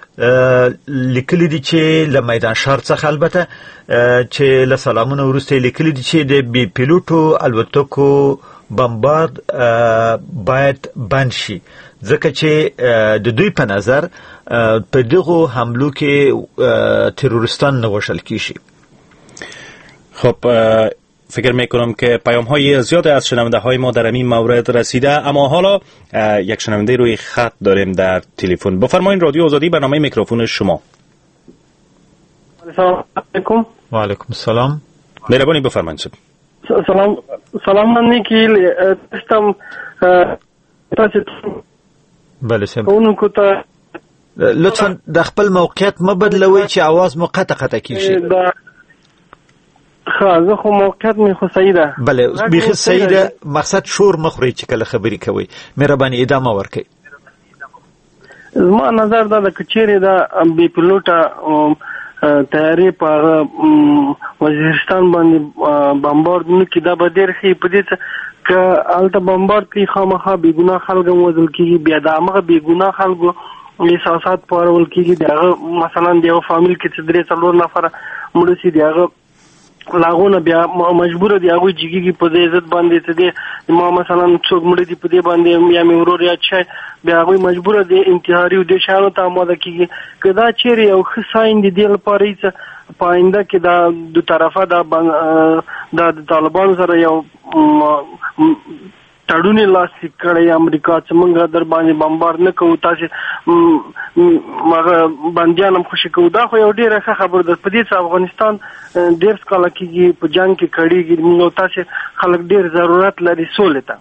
لیکلی دي چې له میدان شهر څخه البته چې له سلامونه وروسته لیکلی دي چې د بي پیلوټو الوتکو بمبارد باید بند شي ځکه چې د دوی په نظر په دغو حملو کې تروریستان نه وژل کیږي. خب فکر میکنم که پیام های زیاد از شنونده های ما در این مورد رسیده، اما حالا یک شنونده روی خط داریم در تلفن. بفرمایید رادیو آزادی، برنامه میکروفون شما. سلام علیکم. و علیکم السلام. مهربانی بفرمایید. سلام من نیکیل استم تاسو بله سم. اونو کوته لطفا د خپل موقعیت مبدلوي چې आवाज مو قطع کیږي. زه خو موقعیت می خو سیده. بله بیخي سیده، مقصد شور مخوري چې کله خبرې کوي. مهرباني ادامه ورکړئ. زما نظر دا د کچېره دا بي پيلوټه تیاری په وزیرستان باندې بمبارد نه کیدا به ډېر خې په دې چې الته بمبارد کی خامخا بی ګناه خلک موزل کیږي، بیا د هغه بی ګناه خلکو احساسات پارول کیږي. دغه مثلا د یو فامیل کې چې 3-4 نفر مړ شي، دغه لاغونه بیا مجبور دي هغه جګیږي په دې عزت باندې ته دي ما مثلا څوک مړ دي په دې باندې یا مې ورور یا چای بیا هغه مجبور دي انتحاري او د شانو ته آماده کیږي. کدا چیرې یو خصاین دي د لپاره چې پاینده کې دا د طرفه د طالبانو سره یو تړونی لاسلیک کړی امریکا چې موږ در باندې بمبار نه کوو، تاسو مغه بنديانم خوشی کوو. دا خو یو ډیره ښه خبر ده. په دې چې افغانستان ډیر سکاله کېږي په جنگ کې کړيږي، موږ تاسو خلک ډیر ضرورت لري سولې ته.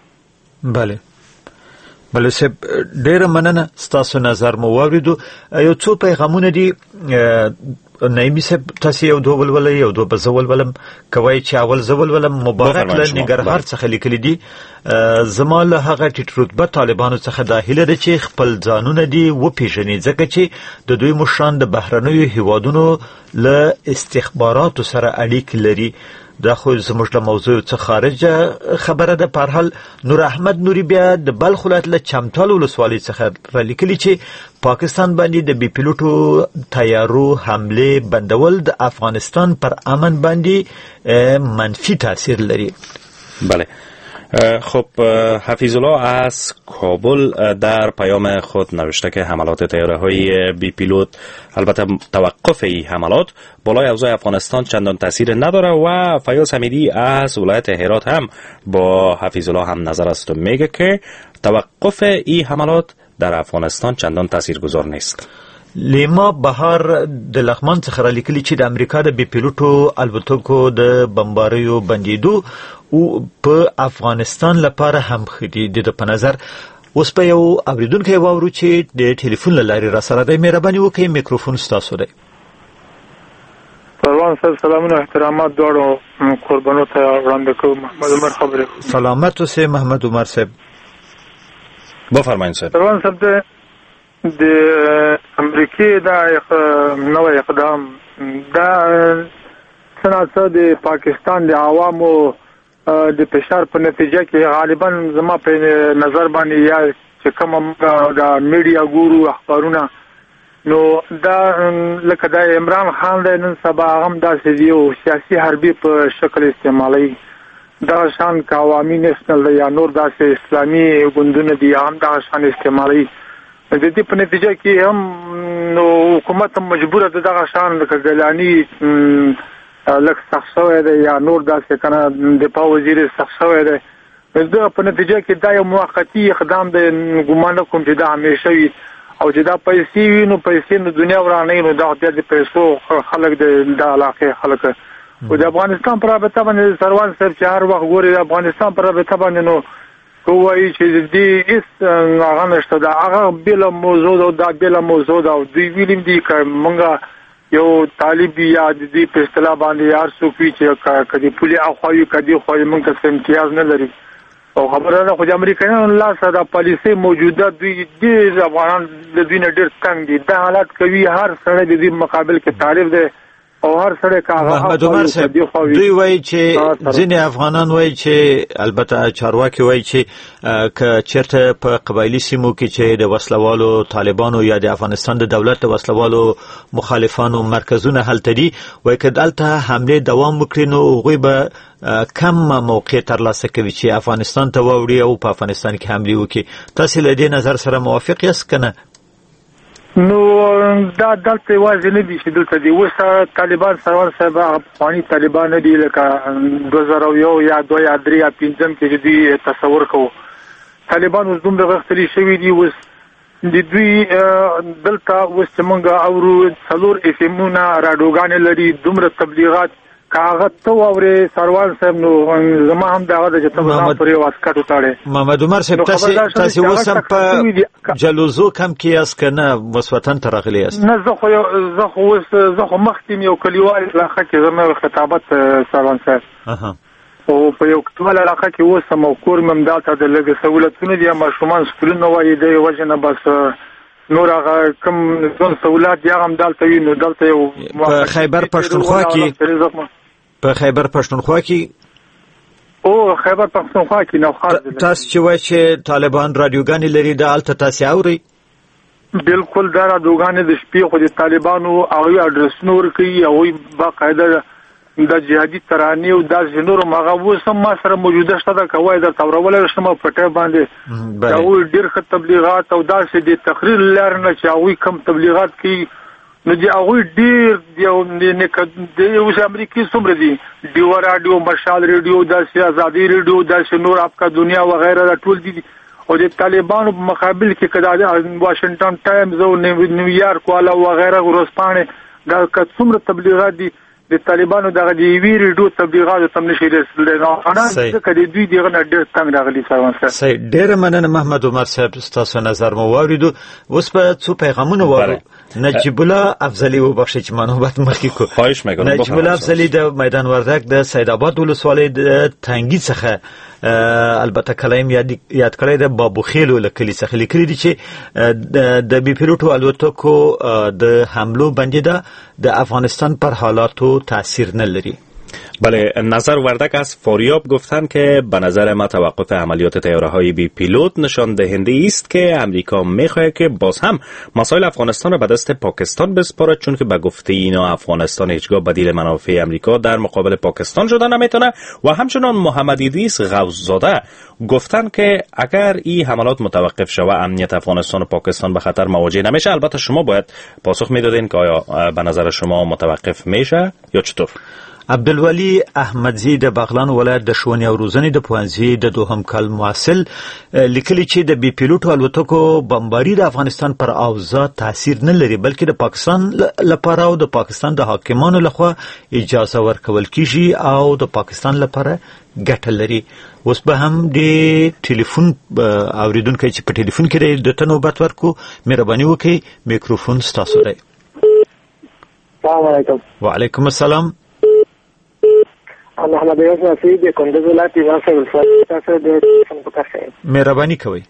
بله سب ډیره مننه، ستاسو نظر مو واوریدو. یو څو پیغامونه دي. نایمی صاحب تاسو یو دوه ولولې یو دوه بزول ولم کوي چې اول زول ولم مبارک له نګرهار څخه لیکلي دي. زما له هغه ټیټ رتبه طالبانو څخه داخله ده چې خپل ځانونه دي و پیژني، ځکه چې د دوی مشران د بهرنیو هیوادونو له استخباراتو سره اړیکې لري. دا خو زموږ له موضوع څخه خارجه خبره ده. په هر حال نور احمد نوري بیا د بلخ ولایت له چمتال ولسوالۍ څخه را لیکلي چې پاکستان باندې د بي پيلوټو تیارو حمله بندول د افغانستان پر امن باندې منفی تاثیر لري. بله خب حفیظ الله از کابل در پیام خود نوشته که حملات طیاره‌های بی پیلوت، البته توقف این حملات بالای اوضاع افغانستان چندان تاثیر نداره و فیاض حمیدی از ولایت هرات هم با حفیظ الله هم نظر است و میگه که توقف این حملات در افغانستان چندان تاثیرگذار نیست. لیما بهار د لغمان څخه لیکلي چې د امریکا د بي پيلوټو الوتکو د بمباریو بندیدو او په افغانستان لپاره هم خدي د په نظر. اوس په یو اوریدونکو واورو چې د ټلیفون لاري را سره د مهرباني وکړئ میکروفون ستاسو دی. پروان صاحب سلامونه احترامات دوړو قربانو ته وړاندې کوم. محمد عمر خبره. سلامت اوسه محمد عمر صاحب. بفرمایئ صاحب. پروان صاحب د امریکای دا نوې اقدام دا څنګه د پاکستان د عوامو د فشار په نتیجه کې غالبا زما په نظر باندې یا چې کوم د میډیا ګورو اخبارونه نو دا لکه د عمران خان د نن سبا هم داسې یو سیاسي حربي په شکل استعمالي. دا شان قوامي نېشنل یا نور داسې اسلامي ګوندونه دي هم دا شان استعمالي. د دې په نتیجه کې هم نو حکومت مجبوره ده دغه شان د ګلانی لکه شخصوي ده یا نور داسې کنه د دفاع وزیر شخصوي ده. د په نتیجه کې دا یو موقتی اقدام د ګمان کوم چې دا همیشه وي او چې دا پیسې وینو پیسې نو دنیا ورانه نو دا د پیسو خلک د علاقه خلک او د افغانستان پر رابطه باندې سروان صاحب چې هر وخت ګوري د افغانستان پر رابطه باندې نو کوی چې دې اس هغه نشته دا هغه بل موضوع دا بل موضوع دا دوی ویلم دي چې مونږه یو طالب یا د دې په اصطلاح باندې یار سوفي چې کدي پولي اخوایو کدي خوای مونږ څه امتیاز نه لري او خبره ده خو د امریکایانو لا سره پالیسي موجوده دوی د افغانان د دوی نه ډېر څنګه دي دا حالت کوي هر سره د دې مقابل کې تعریف ده او هر سره کاغه. محمد عمر صاحب دوی وایي چې ځینې افغانان وایي چې البته چارواکي وایي چې که چیرته په قبایلی سیمو کې چې د وسلوالو طالبانو یا د افغانستان د دولت د وسلوالو مخالفانو مرکزونه هلته دي وایي که دلته حمله دوام وکړي نو هغوی به کم موقع ترلاسه کوي چې افغانستان ته واوړي او په افغانستان کې حمله وکړي. تاسو له دې نظر سره موافق یاست که نه؟ نو دا دلته واځي نه دي چې دلته دي اوس طالبان سروان صاحب افغاني طالبان نه دي لکه 2001 یا 2 یا 3 یا 5 کې دي تصور کوو طالبان اوس دومره غختلي شوي دي اوس د دوی دلته اوس څنګه اورو څلور اسمونه راډوګان لري دومره تبلیغات کاغه تو اورې سروان صاحب نو زما هم داغه د جته پرې واسکټ وتاړي محمد عمر صاحب تاسو وسم په جلوزو کم کې اس کنه وسوتن ترغلی است نه زه خو مختم یو کلیوال علاقه کې زما خطابت سروان صاحب او په یو کلیوال علاقه کې وسم او کور مم دالته د لګ سہولتونه دي ماشومان سکولونه وایي د وجنه بس نور هغه کوم ځون سہولت یا هم دالته وي نو دالته یو په خیبر پښتونخوا کې په خیبر پښتونخوا کې او خیبر پښتونخوا کې نو خاص تاسو چې وایي چې طالبان رادیوګانې لري د الته تاسو اوري بالکل دا رادیوګانې د شپې خو د طالبانو او اډرس نور کوي او باقاعده د جهادي ترانې او د جنور مغه وسم ما سره موجوده شته کوي د تورول شمه پټه باندې دا و ډیر ښه تبلیغات او داسې د تقریر لرنه چې او کم تبلیغات کوي نو دی هغه ډیر د اوس امریکای څومره دي دیو رادیو مشال ریډیو د ازادي ریډیو د نور اپ کا دنیا وغیرہ د ټول دي او د طالبانو په مقابل کې کدا واشنگټن ټایمز او نیویارک والا وغیرہ ورسپانه دا څومره تبلیغات دي د طالبانو دغه دی وی ریډیو تبلیغات تم نشي رسول نه انا کدي دوی دغه ډېر تنگ راغلي سروان صاحب صحیح ډېر مننه محمد عمر صاحب تاسو نظر مو واوریدو اوس په څو پیغامونه واره نجیب الله افضلی وبخښه چې منوبت مخکې کو خواهش میکنم نجیب الله افضلی د میدان وردک د سید آباد ولسوالۍ د تنګي څخه البته کلایم یاد کړی د بابو خیلو لکلی څخه لیکلي دي چې د بی پیلوټو الوتکو د حملو باندې د افغانستان پر حالاتو تاثیر نلري. بله، نظر وردک از فاریاب گفتن که به نظر ما توقف عملیات طیاره‌های بی پیلوت نشان دهنده است که امریکا می‌خواهد که باز هم مسائل افغانستان را به دست پاکستان بسپارد، چون که به گفته اینا افغانستان هیچگاه بدیل منافع امریکا در مقابل پاکستان شدن نمیتونه. و همچنان محمد ادریس غوث‌زاده گفتن که اگر این حملات متوقف شود امنیت افغانستان و پاکستان به خطر مواجه نمیشه. البته شما باید پاسخ میدادین که آیا به نظر شما متوقف میشه یا چطور؟ عبدالولی احمدزی د بغلان ولایت د ښوونې او روزنې د پوهنځي د دوهم کال محصل لیکلي چې د بي پیلوټو الوتکو بمباري د افغانستان پر اوضاع تاثیر نه لري، بلکې د پاکستان لپاره او د پاکستان د حاکمانو لخوا اجازه ورکول کیږي او د پاکستان لپاره ګټه لري. اوس به هم د ټلیفون اوریدونکو چې په ټلیفون کې د تنوبت ورکو مهرباني وکړئ، میکروفون ستاسو دی. السلام علیکم. وعلیکم السلام. محمد یوسف نصیری د کندز ولایت واسه ولسوالۍ تاسو د څنګه پکې مهرباني کوئ.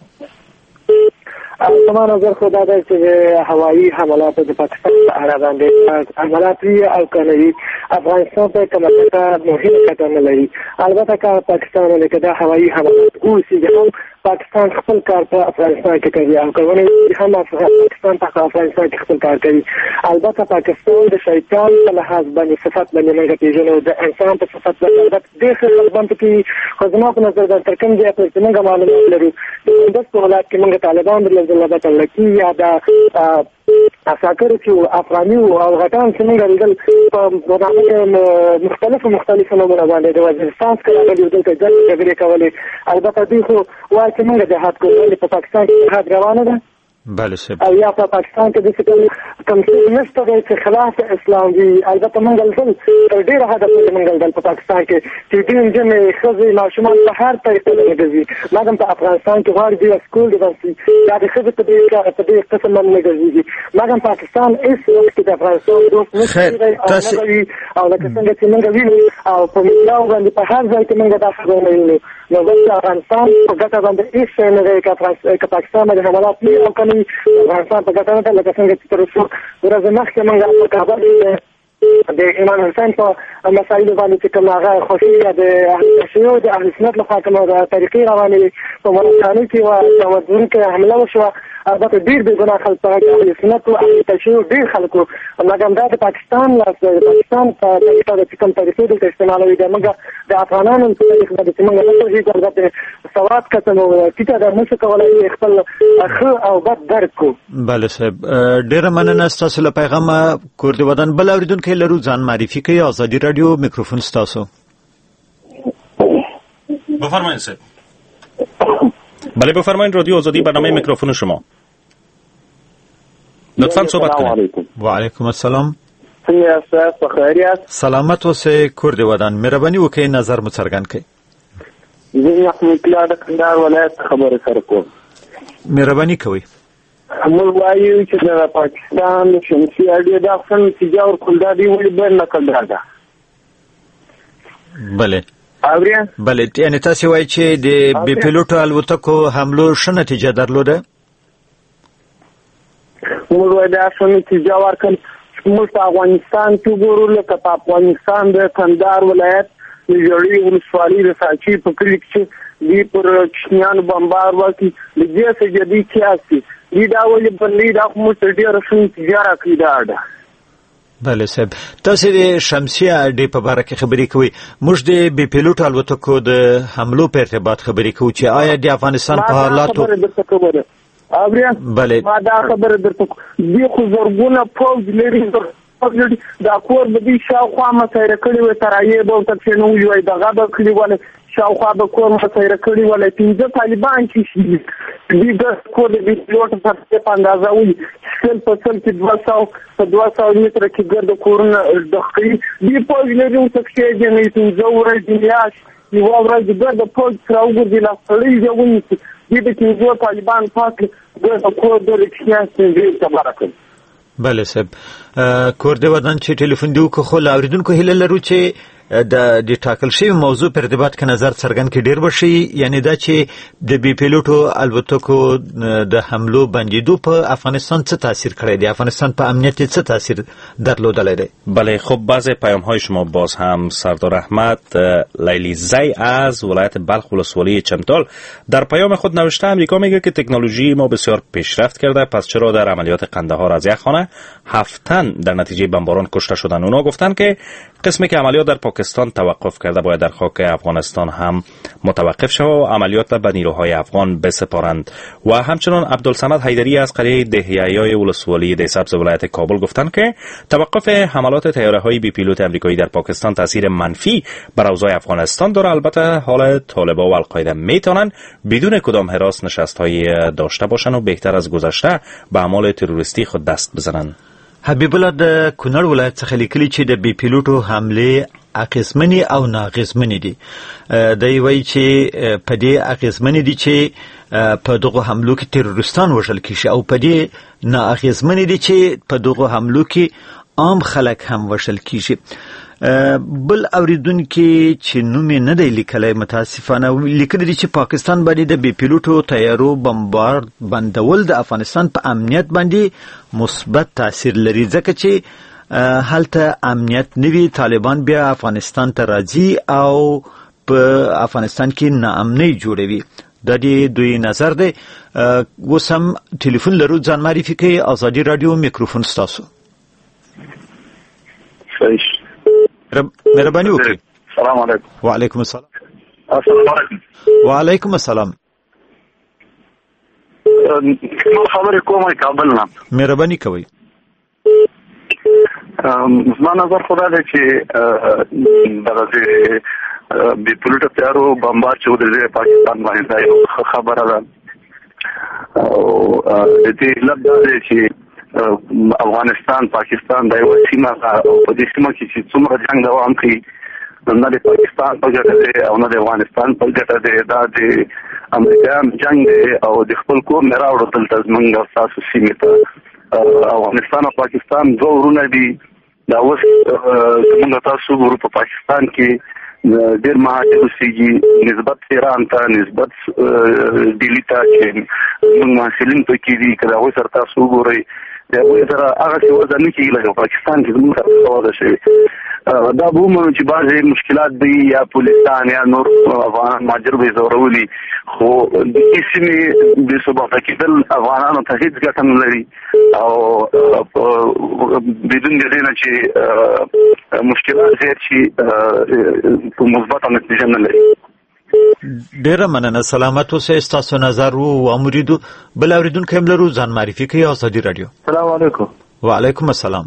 زما نظر خو دا دی چې هوایي حملات د پاکستان په اړه باندې حملات او کنوي افغانستان ته کومه مهمه کټه نه لري. البته که پاکستان له دا هوایي حملات اوسي هم پاکستان خپل کار په افغانستان کې کوي او کوي هم پاکستان په افغانستان کې خپل کار کوي. البته پاکستان د شیطان په لحاظ باندې صفات باندې موږ پیژنو، د انسان په صفات باندې د خلک باندې کې خو زما په نظر د ترکم دی چې موږ معلومات لرو د ولایت کې موږ طالبان د لکی یا د اساکر چې افغاني او غټان چې موږ لیدل په برنامه مختلفو نمونه باندې د وزیرستان څخه راغلي دلته جګړې کولې. البته دوی خو وایي چې موږ جهاد کوو، په پاکستان کې جهاد روانه ده بله صاحب، او یا په پاکستان کې د څه کوم څه نشته چې خلاف اسلام وي. البته موږ دل تر ډیره حده پورې موږ دل په پاکستان کې چې دین جن خزي ماشومان په هر طریقه لګوي. مګر په افغانستان کې غواړي د سکول د ورسي یا د خزي په دې قسم باندې لګوي. مګر پاکستان هیڅ وخت د افغانستان دوست نه او لکه څنګه چې موږ ویلو او په میډیا باندې په هر ځای کې موږ دا خبرونه ویلو نو د افغانستان په ګټه باندې هیڅ نه دی چې پاکستان د حملات نه او کني افغانستان په ګټه نه لکه څنګه چې تر څو ورځې مخکې موږ په کابل د ایمان حسین په مسایلو باندې چې کوم هغه خوشي د اهل د اهل سنت لخوا کوم د طریقې روانې په ملتانو کې او د ودون کې حمله وشوه البته ډیر به ګناه خلک په سنت او تشریع ډیر خلکو مګر دا د پاکستان په کوم طریقې د استعمالوي د موږ د افغانانو په طریقه د څنګه د توجیه البته سواد کتنو کیته د مشه کولای خپل خو او بد درک کو. بله صاحب ډیر مننه تاسو له پیغام کور د ودان بل اوریدونکو لرو ځان معرفي کوي. آزادي رادیو میکروفون تاسو بفرمایید صاحب. بله بفرمایید رادیو آزادی برنامه میکروفون شما لطفاً صحبت کنید. و علیکم السلام. څنګه تاسو په خیر یاست؟ سلامت اوسئ کور دی ودان. مهرباني وکړئ نظر مو څرګند کړئ. زه احمد الله د کندهار ولایت خبره سره کوم. مهرباني کوئ. موږ وایو چې د پاکستان شمسي اډې د افغان تجارت کولدا دی ولې بل نه کړل دا. بله اوریا بله یعنی تاسو وایي چې د بي پیلوټو الوتکو حملو ښه نتیجه درلوده. موږ وایو دا څه نتیجه ورکړل. موږ په افغانستان کې ګورو لکه په افغانستان د کندهار ولایت د جړی ولسوالۍ د ساچي په کلی کې دی پر چنیان بمبار وکړي د دې څه جدي کیاسي دی دا ولې بلې دا موږ ډېر ښه نتیجه راکړي دا. بله صاحب تاسو د شمسي اډې په باره کې خبرې کوي. موږ د بي پیلوټو الوتکو د حملو په ارتباط خبرې کوو چې آیا د افغانستان په حالاتو اوریا بله ما دا خبره درته دی خو زرګونه پوز لري دا کور به دي شاوخوا مسایره کړي وي ترایې به ورته کښېنولي وای دغه به کړي ولې شاوخوا به کور مسایره کړي ولې 15 طالبان چې شي دي د کور د پیلوټ په اندازه ولي سل په سل کې 200 متره کې ګرد کورونه دقیق دی پوز لري ورته کښېږي نه ورځ میاش یو ورځ ګرد پوز راوګرځي لا سړی ځونی دې کې زو طالبان پاک د کور د رښتیا څنګه تبارک. بله صاحب کور دی ودان چې ټلیفون دی وکړو خو اوریدونکو هیله لرو چې د ټاکل شوی موضوع پر ارتباط کې نظر څرګند کړي ډیر بشي یعنی دا چې د بي پیلوټو الوتکو د حملو بندیدو په افغانستان څه تاثیر کړی دی افغانستان په امنیت څه تاثیر درلودلی دی. بله خب بعضی پیام های شما باز هم سردار احمد لیلیزی از ولایت بلخ ولسوالی چمتال در پیام خود نوشته امریکا میگه که تکنولوژی ما بسیار پیشرفت کرده پس چرا در عملیات قندهار از یک خانه 7 تن در نتیجه بمباران کشته شدن. اونا گفتن که قسمی که عملیات در پاکستان توقف کرده باید در خاک افغانستان هم متوقف شود و عملیات به نیروهای افغان بسپارند. و همچنان عبدالصمد حیدری از قریه دهیایی ولسوالی دهسبز ولایت کابل گفتند که توقف حملات طیاره‌های بی پیلوت آمریکایی در پاکستان تاثیر منفی بر اوضاع افغانستان داره. البته حال طالبان و القاعده میتونن بدون کدام هراس نشست‌های داشته باشند و بهتر از گذشته به اعمال تروریستی خود دست بزنند. حبیب الله د کونړ ولایت څخه لیکلي چې د بي پیلوټو حملې اغیزمنې او ناغیزمنې دي. دی وایي چې په دې اغیزمنې دي چې په دغه حملو کې تروریستان وژل کیږي او په دې ناغیزمنې دي چې په دغه حملو کې عام خلک هم وژل کیږي. بل اوریدونکو چې نوم نه دی لیکلی متاسفانه لیکلي دي چې پاکستان باندې د بي پیلوټو طیارو بمبار بندول د افغانستان په امنیت باندې مثبت تاثیر لري ځکه چې هلته امنیت نوي طالبان بیا افغانستان ته راځي او په افغانستان کې ناامنۍ جوړوي. دا دوی نظر دی. اوس هم ټلیفون لرو ځان معرفي کوي. آزادي رادیو میکروفون ستاسو. مهرباني وکړئ. السلام علیکم. وعلیکم السلام. السلام علیکم. وعلیکم السلام. خبرې کومه کابل نه. مهرباني کوئ. زما نظر خدا دی چې دغه بي پیلوټو طیارو بمبار چې د پاکستان باندې دا یو خبره ده او د دې علت دا دی چې افغانستان پاکستان د یو سیمه او په دې سیمه کې چې څومره جنگ دوام کوي نه د پاکستان په ګټه دی او نه د افغانستان په ګټه دی. دا د امریکایان جنگ دی او د خپل کور نه راوړل دلته زمونږ او تاسو سیمې ته افغانستان او پاکستان دوه ورونه دي. دا اوس زمونږ تاسو ګورو په پاکستان کې ډېر مهاجر اوسېږي نسبت ایران ته نسبت ډیلي ته چې زمونږ محصلین پکې دي که د هغوی سره تاسو وګورئ د هغوی سره هغسې وضع نه کېږي لکه پاکستان کې زمونږ سره وضع شوې. دا به ومنو چې بعضې مشکلات به یا پولیسان یا نور افغانان مهاجر به یې ځورولي، خو د دې سیمې بېثباته کېدل افغانانو ته هېڅ ګټه نه لري او بدون د دې نه چې مشکلات زیات شي په مثبته نتیجه نه لري. ډیره مننه. سلامت اوسئ. ستاسو نظر واوریدو. بل اوریدونکی هم لرو. ځان معرفي کوي. ازادي رادیو. السلام علیکم. وعلیکم السلام.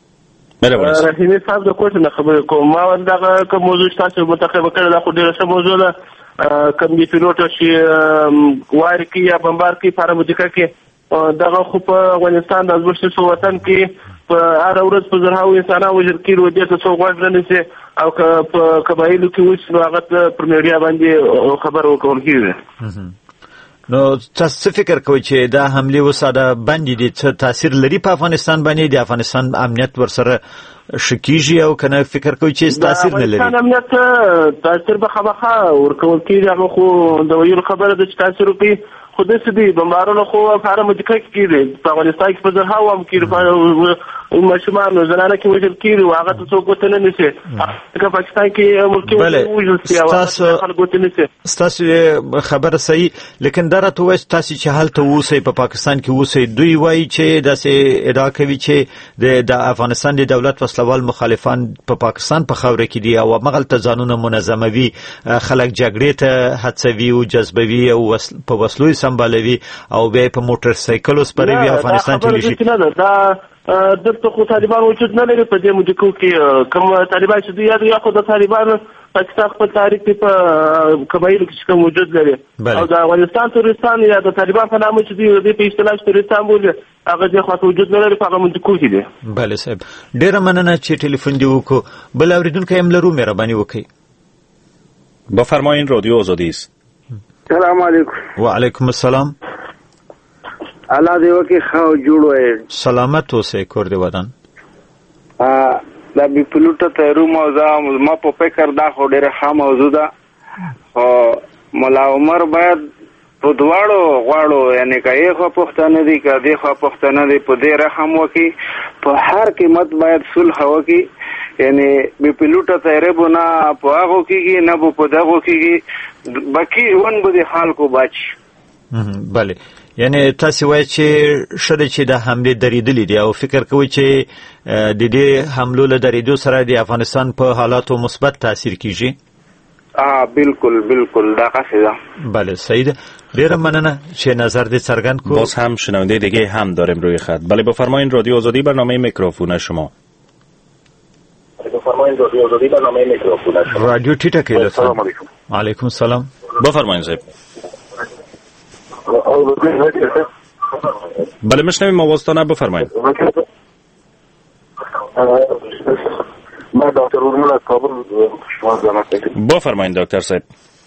رحیمي صاحب د کوټ نه خبرې کوم. ما دغه کوم موضوع تاسو منتخب کړل دا خو ډیره ښه موضوع ده. کوم دی پیلوټ چې وایي کې یا بمبار کې پارامدیکا کې دغه خو په افغانستان د ازبشت وطن کې په هر ورځ په زرهاو انسانان وژل کېږي، ودې ته څوک غوږ نه نیسي او که په قبایلو کې اوس نو هغه پر میډیا باندې خبر ورکول کېږي. نو تاسو فکر کوئ چې دا حمله وساده باندې دي څه تاثیر لري په افغانستان باندې؟ د افغانستان امنیت ورسره شکیږي او کنه فکر کوئ چې تاثیر نه لري؟ افغانستان امنیت تاثیر به خامخا ورکول کېږي. هغه خو د ویلو خبره ده چې تاثیر وکړي، خو داسې دي بمبارونه خو پارامدیکا کې کېږي، په افغانستان کې په زرهاو هم کېږي، ماشومان زنانه کې وژل کېږي او هغه ته څوک ګوته نه نیسي. که پاکستان کې ملکي وژل شي او خلک ګوته نیسي. ستاسو خبره صحیح، لیکن دا راته وایي تاسو چې هلته اوسئ په پاکستان کې اوسئ، دوی وایي چې داسې ادعا کوي چې د افغانستان د دولت وسلوال مخالفان په پاکستان په خاوره کې دي او مغلطه ځانونه منظموي، خلک جګړې ته هڅوي او جذبوي او په وسلو سمبالوي او بیا په موټر سایکلو سپروي افغانستان ته لږي. دلته خو طالبان وجود نه لري په دې مدکو کې. کوم طالبان چې دوی یا خو د طالبان پاکستان خپل تاریخ په قبایلو کې کوم وجود لري او د افغانستان تورستان یا د طالبان په نامه چې دوی په اصطلاح تورستان بولي هغه ځای خو وجود نه لري په هغه مدکو کې دي. بله صاحب ډیره مننه چې ټلیفون دی وکړو. بل اوریدونکی هم لرو، مهرباني وکړئ. بفرمایین. رادیو آزادی است. سلام علیکم. وعلیکم السلام. الله دې وکړي ښه جوړ وای. سلامت اوسئ. کور دې ودان. دا بي پلوټه تیرو موضوع ما په فکر دا خو ډېره ښه موضوع ده. مولا عمر باید په دواړو غواړو یعنی که یې خوا پښتانه دي که دې خوا پښتانه دي په دې رحم وکړي، په هر قیمت باید صلح وکړي. یعنی بي پلوټه تیرې به نه په هغو کېږي نه به په دغو کېږي، باقي ژوند به د خلکو بچي. بله یعنی تاسو وایي چې شته چې د حمله درېدلې دي او فکر کوي چې د دې حملو له درېدو سره د افغانستان په حالاتو مثبت تاثیر کیږي؟ بالکل بالکل دا قصه. بله صحیح ده. ډیره مننه چې نظر دې څرګند کړو. باز هم شنونده دیگه هم داریم روی خط. بله بفرمایید. رادیو آزادی، برنامه میکروفون شما. رادیو ټیټه کړئ. السلام علیکم. وعلیکم السلام. بفرمایید صاحب. بله میشنویم آوازتان. بفرمایید. من دکتر ورمول از کابل شما زحمت بکشید. بفرمایید دکتر صاحب.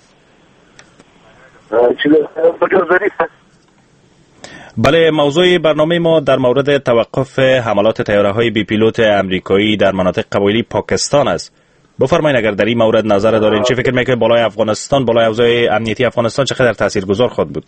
بله موضوع برنامه ما در مورد توقف حملات طیاره‌های بی پیلوت آمریکایی در مناطق قبایلی پاکستان است. بفرمایید اگر در این مورد نظر دارین چه فکر میکنید بالای افغانستان، بالای اوضاع امنیتی افغانستان چقدر تاثیرگذار خواهد بود؟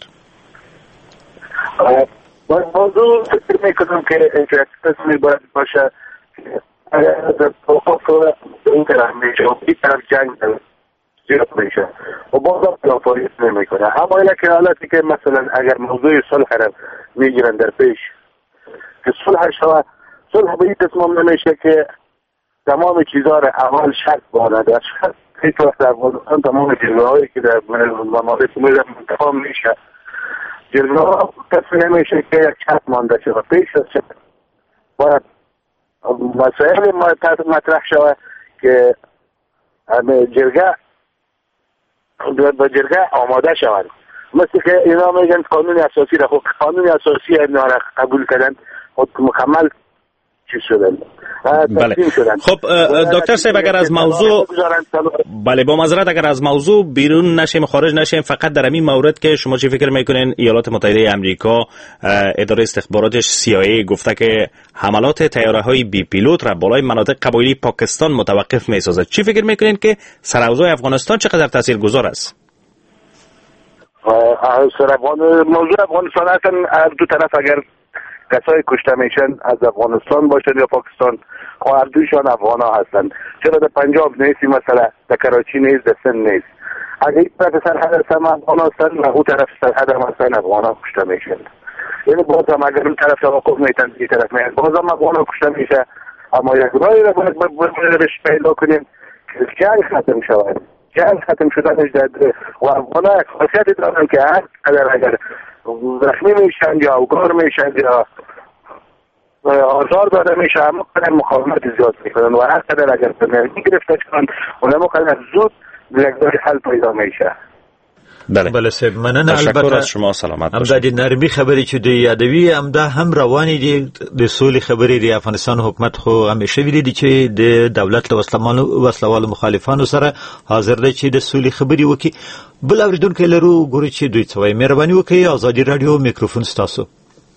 من موضوع فکر میکنم که تصمیم باید باشه اگر در توقف این طرف میشه و این طرف جنگ زیاد میشه و بازم توافقی نمیکنه. اما که حالتی که مثلا اگر موضوع صلح را میگیرن در پیش که صلح شود، صلح به این تصمیم نمیشه که تمام چیزها را اول شرط بانه در شرط هیچ وقت در افغانستان تمام جلوهایی که در مناطق منتخب میشه جلوه کسی نمیشه که یک شرط مانده شود. پیش از شد باید مسائل مطرح شود که جرگه به جرگه آماده شود. مثل که اینا میگن قانون اساسی را، خب قانون اساسی اینا را قبول کردن خود مکمل چیز شدن. بله خب دکتر صاحب اگر از موضوع بله با معذرت اگر از موضوع بیرون نشیم، خارج نشیم، فقط در همین مورد که شما چی فکر میکنین ایالات متحده آمریکا اداره استخباراتش CIA گفته که حملات طیاره‌های بی پیلوت را بالای مناطق قبایلی پاکستان متوقف میسازد، چی فکر میکنین که سر اوضاع افغانستان چقدر تاثیرگذار است؟ موضوع افغانستان اصلا دو طرف اگر کسایی کشته میشن از افغانستان باشن یا پاکستان، هر دویشان افغان ها هستند. چرا در پنجاب نیست مثلا، در کراچی نیست، در سند نیست. اگه این طرف سرحد هستن افغان هستن و اون طرف سرحد هم هستن افغان ها کشته میشن. یعنی باز هم اگر اون طرف توقف میتن این طرف میاد باز هم افغان ها کشته میشه. اما یک رای را باید پیدا کنیم که جنگ ختم شود. جنگ ختم شدنش و افغان ها یک خاصیتی دارن که هر قدر اگر زخمی میشن یا اوگار میشن یا آزار داده میشه اما قدر مقاومت زیاد میکنن و هر قدر اگر بنرمی گرفته شدن اونم قدر زود لگدار حل پیدا میشه. بله سب مننه. تشکر از شما، سلامت باشید. هم د نرمي خبرې چې د یادوي هم دا هم روانې دي د سولې خبرې د افغانستان حکومت خو همیشه ویلي دي چې د دولت له وسلوالو مخالفانو سره حاضر دی چې د سولې خبرې وکړي. بل اوریدونکي لرو ګورو چې دوی څه وایي. مهرباني وکړئ ازادي رادیو میکروفون ستاسو.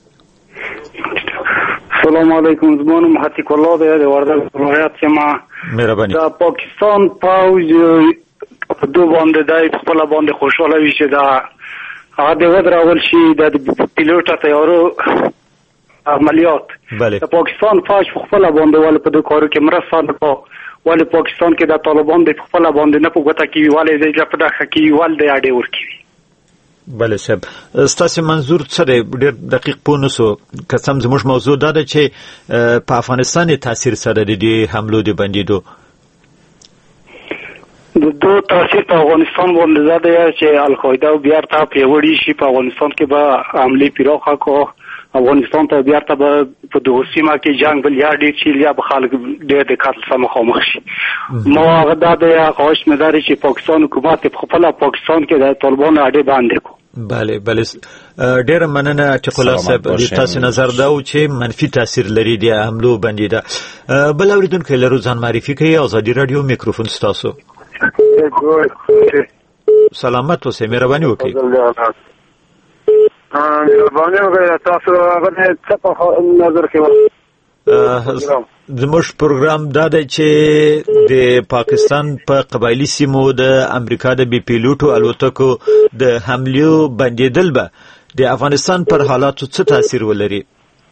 السلام علیکم. زما نوم حتیق الله دی د وردګ ولایت یم. مهرباني. د پاکستان پوځ په دو باندې دای خپل باندې خوشاله وي چې دا هغه د ودرول شي د پیلوټ تیارو عملیات. د پاکستان فوج خپل باندې ول په دو کارو کې مرسته وکړه. ول پاکستان کې د طالبان د خپل باندې نه پوغته کی ول د پدخه کی ول د اړې ورکی. بله صاحب، ستاسو منظور څه دی؟ ډېر دقیق پوه نسو. قسم زموږ موضوع دا ده چې په افغانستان تاثیر سره د دې حملو د بندیدو د دو تاثیر په افغانستان باندې زده چې القاعده او بیا ته پیوړی شي په افغانستان کې به عملی پیراخه کو. افغانستان ته بیا ته په دغه سیمه کې جنگ بل یا ډیر شي یا به خلک ډیر د قتل سره مخامخ شي. ما هغه د خواهش مداري چې پاکستان حکومت په خپل پاکستان کې د طالبانو اړې باندې کو. بله ډیره مننه عتیق الله صاحب. د تاسو نظر دا و چې منفي تاثیر لري د حملو بندیده. بل اوریدونکو لرو ځان معرفي کوي. ازادي رادیو میکروفون ستاسو. سلامت اوسئ. مهرباني وکړئ. مهرباني وکړئ. تاسو هغه څه په نظر کې زموږ پروګرام دا دی چې د پاکستان په قبایلی سیمو د امریکا د بي پیلوټو الوتکو د حملو بندیدل به د افغانستان پر حالاتو څه تاثیر ولري؟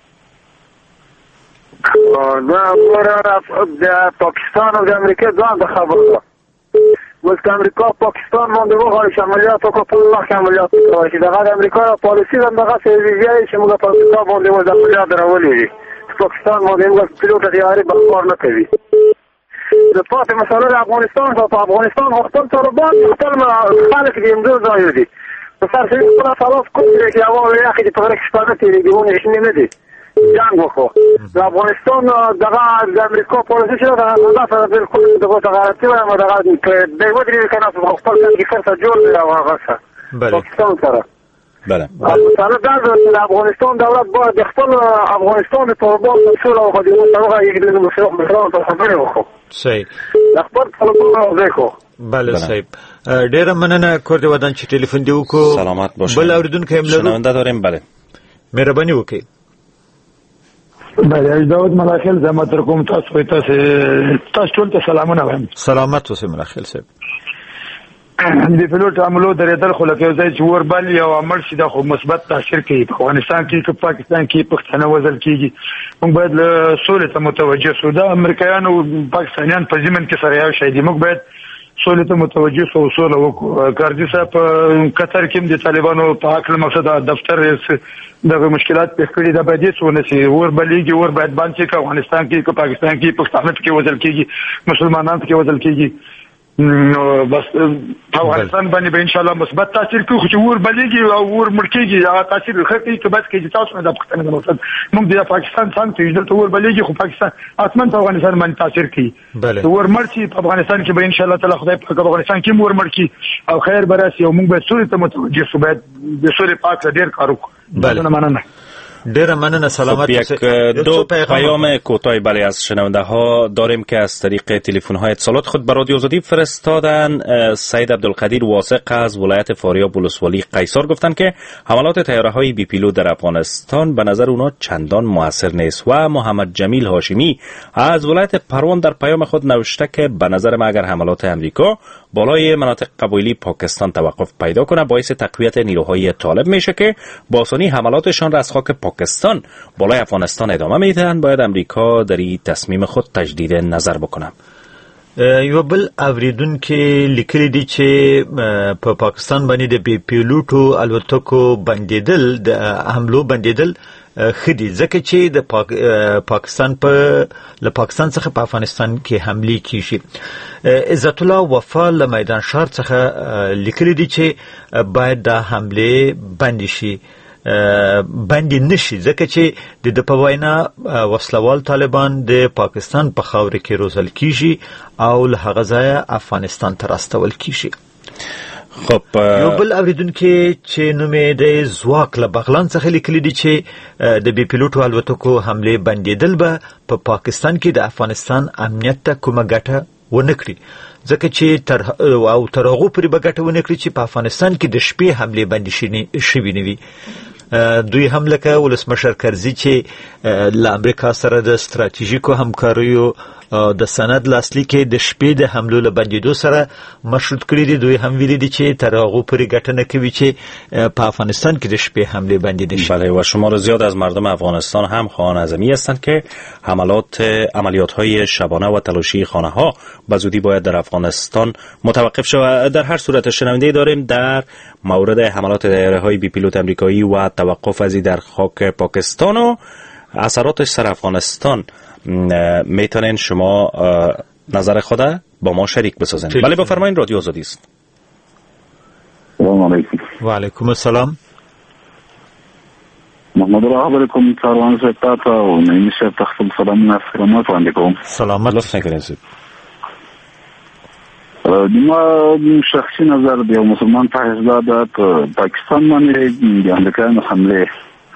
د پاکستان او د امریکا ځان د خبره اوس که امریکا پاکستان باندې وغواړي عملیات وکړي په الله کې عملیات کوي چې دغه د امریکا پالیسي دغه سیویږي چې موږ په پاکستان باندې موږ عملیات راولي. پاکستان باندې موږ پیلوټ تیاری بکار نه کوي. د پاتې مسله د افغانستان په افغانستان خپل طالبان خپل خلک دې امداد ځای دي. په سر کې په خلاص کوي چې هغه یې اخی په رښتیا شپه تیریږي ونه نه دي. جنگ وکړو. د افغانستان دغه د امریکا پالیسي چې دا سره بالکل دغه تغیراتي و دغه د ودرې کنه په خپل کې څه جوړ دی او هغه څه پاکستان سره. بله. مثلا د افغانستان دولت باید د خپل افغانستان د طالبان مسؤل او خدمات هغه یې د مسؤل په خبره وکړو. صحیح. د خپل طالبان وکړو. بله صاحب، ډیره مننه. کور دې ودان چې ټلیفون دی وکړو. سلامت باشید. بل اوریدونکو هم لرو. شنونده داریم. بله. مهرباني وکړئ. بله داود ملاخل زحمت کوم. تاسو ټول ته سلامونه وایم. سلامت اوسئ ملاخل صاحب. د پیلوټ عملو درېدل خو لکه ځای چې وربل یو عمل شي د خو مثبت تاثیر کوي په افغانستان کې که پاکستان کې پښتانه وزل کیږي. موږ باید له سولې ته متوجه شو. د امریکایانو پاکستانیان په ضمن کې سره یو شی دي. موږ باید سولې ته متوجه شو او سوله وکړو. کارځي صاحب په قطر کې د طالبانو په حق له مقصد دفتر دغه مشکلات پیښ کړي. دا باید څونه شي وربلېږي ور باید باندې کې افغانستان کې که پاکستان کې پښتانه کې وزل کیږي مسلمانان کې وزل کیږي. نو بس افغانستان باندې به ان شاء الله مثبت تاثیر کوي. چې ور بلېږي او ور مرکېږي هغه تاثیر خطي کې بس کې تاسو نه د پښتنو د مقصد موږ د پاکستان څنګه ته ور بلېږي خو پاکستان اتمن په افغانستان باندې تاثیر کوي. ور مرچی په افغانستان کې به ان شاء الله تعالی خدای په افغانستان کې ور مرچی او خیر براسي او موږ به سولې ته متوجه شو. باید د سولې پاک ډیر کار وکړو. مننه. ډیره مننه. سلامت. دو پیام کوتاه بله از شنونده ها داریم که از طریق تلفن های اتصالات خود به رادیو آزادی فرستادن. سید عبدالقدیر واثق از ولایت فاریاب ولسوالی قیصر گفتند که حملات طیاره های بی پیلوت در افغانستان به نظر اونا چندان موثر نیست. و محمد جمیل هاشمی از ولایت پروان در پیام خود نوشته که به نظر ما اگر حملات امریکا بالای مناطق قبایلی پاکستان توقف پیدا کنه باعث تقویت نیروهای طالب میشه که با آسانی حملاتشان را از خاک پاکستان بالای افغانستان ادامه میدهند، باید امریکا در این تصمیم خود تجدید نظر بکنه. یو بل اوریدونکو لیکلي دي چې په پاکستان باندې د بي پیلوټو الوتکو بندیدل د حملو بندیدل خدي ځکه چې د پاکستان له پاکستان څخه په افغانستان کې حمله کیږي. عزت الله وفا له میدان شهر څخه لیکلي دي چې باید د حمله بند شي، بند نشي، ځکه چې د په وینا وسلوال طالبان د پاکستان په خاور کې روزل کیږي او له هغه ځایه افغانستان ته راستول کیږي. خب یو بل اوریدونکو چې نومې د زواک له بغلان څخه لیکلي دي چې د بي پیلوټو الوتکو حمله بندیدل به په پاکستان کې د افغانستان امنیت ته کومه ګټه ونه کړي، ځکه چې تر هغو پورې به ګټه ونه کړي چې په افغانستان کې د شپې حمله بندي شوي نه وي. دوی هم لکه ولسمشر کرزي چې له امریکا سره د ستراتیژیکو همکاریو د سند لاسلیک د شپې د حملو له بندیدو سره مشروط کړی دي. دوی هم ویلي دي چې تر هغو پورې ګټه نه کوي چې په افغانستان کې د شپې حمله بندیده شي. بله، و شمار زیاد از مردم افغانستان هم خواهان از این هستند که عملیات‌های شبانه و تلاشی خانه‌ها به زودی باید در افغانستان متوقف شود. در هر صورت شنونده داریم در مورد حملات طیاره‌های بی پیلوت آمریکایی و توقف از در خاک پاکستان و اثراتش سر افغانستان میتونین شما نظر خود با ما شریک بسازین. بله بفرمایین، رادیو آزادی است. سلام علیکم. و علیکم السلام. محمد الله علیکم کاروان زتا تا و نمیشه تخصیل سلام نفرمات وانده کوم. سلامت لطفا کنید. ما شخصی نظر دیو مسلمان په حساب د پاکستان باندې د امریکایانو حمله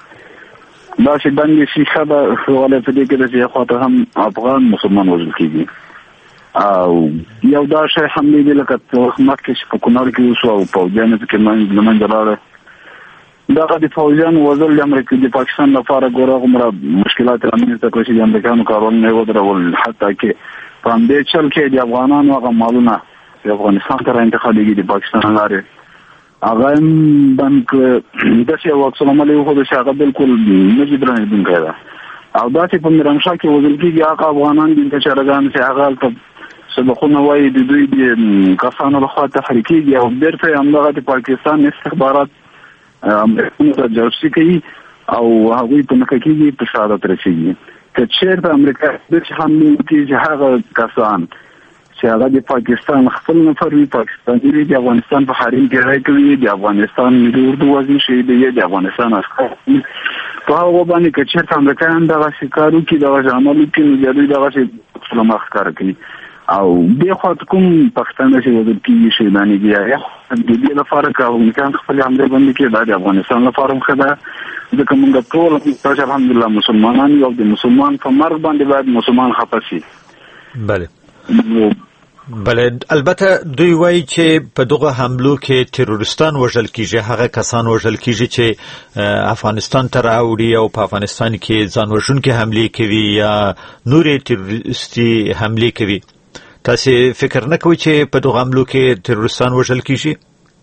دا چې باندې شي خبر حواله په دې کې چې خاطر هم افغان مسلمان وژل کیږي او یو دا شی حمله دی لکه مکه چې په کونړ کې وشو او په جنت کې من دلاله دا د فوجان وزل امریکا د پاکستان لپاره ګوره عمره مشکلات رامنځته کړې چې د امریکانو کارونه نه ودرول، حتی کې په دې چل کې د افغانانو هغه مالونه د افغانستان ته انتقالېږي د پاکستان لاره هغه بانک د څه وخت عملي خو د شاغه بالکل نه جبران دي کړه او دا چې په میرانشاه کې وزل کېږي هغه افغانان دي چې راغان چې هغه ته سبقونه وایي د دوی د کسانو لخوا تحریکېږي او بیرته همدغه د پاکستان استخبارات امریکا جاسوسي کوي او هغوی په نکه کېږي په شهادت رسېږي. که چېرته امریکا د حملې کوي چې هغه کسان چې هغه د پاکستان خپل نفر وي، پاکستاني د افغانستان په حریم کې راځي کوي، د افغانستان ملي اردو وزن شي د افغانستان عسكر په هغه باندې که چېرته امریکایان دغه شکارو کې دغه عملو کې نو دوی دغه څه مخ کار کوي او به خو کوم پښتانه چې وځي کې شي باندې بیا د دې لپاره که امریکایان خپل حمله باندې کې د افغانستان لپاره مخده ځکه موږ ټول الحمدلله مسلمانان یو د مسلمان په مرګ باندې باید مسلمان خفه شي. بله بله، البته دوی وایي چې په دغه حملو کې تروریستان وژل کیږي، هغه کسان وژل کیږي چې افغانستان ته راوړي او په افغانستان کې ځان وژونکي حملې کوي یا نورې تروریستي حملې کوي. تاسو فکر نه کوئ چې په دغه حملو کې تروریستان وژل کیږي؟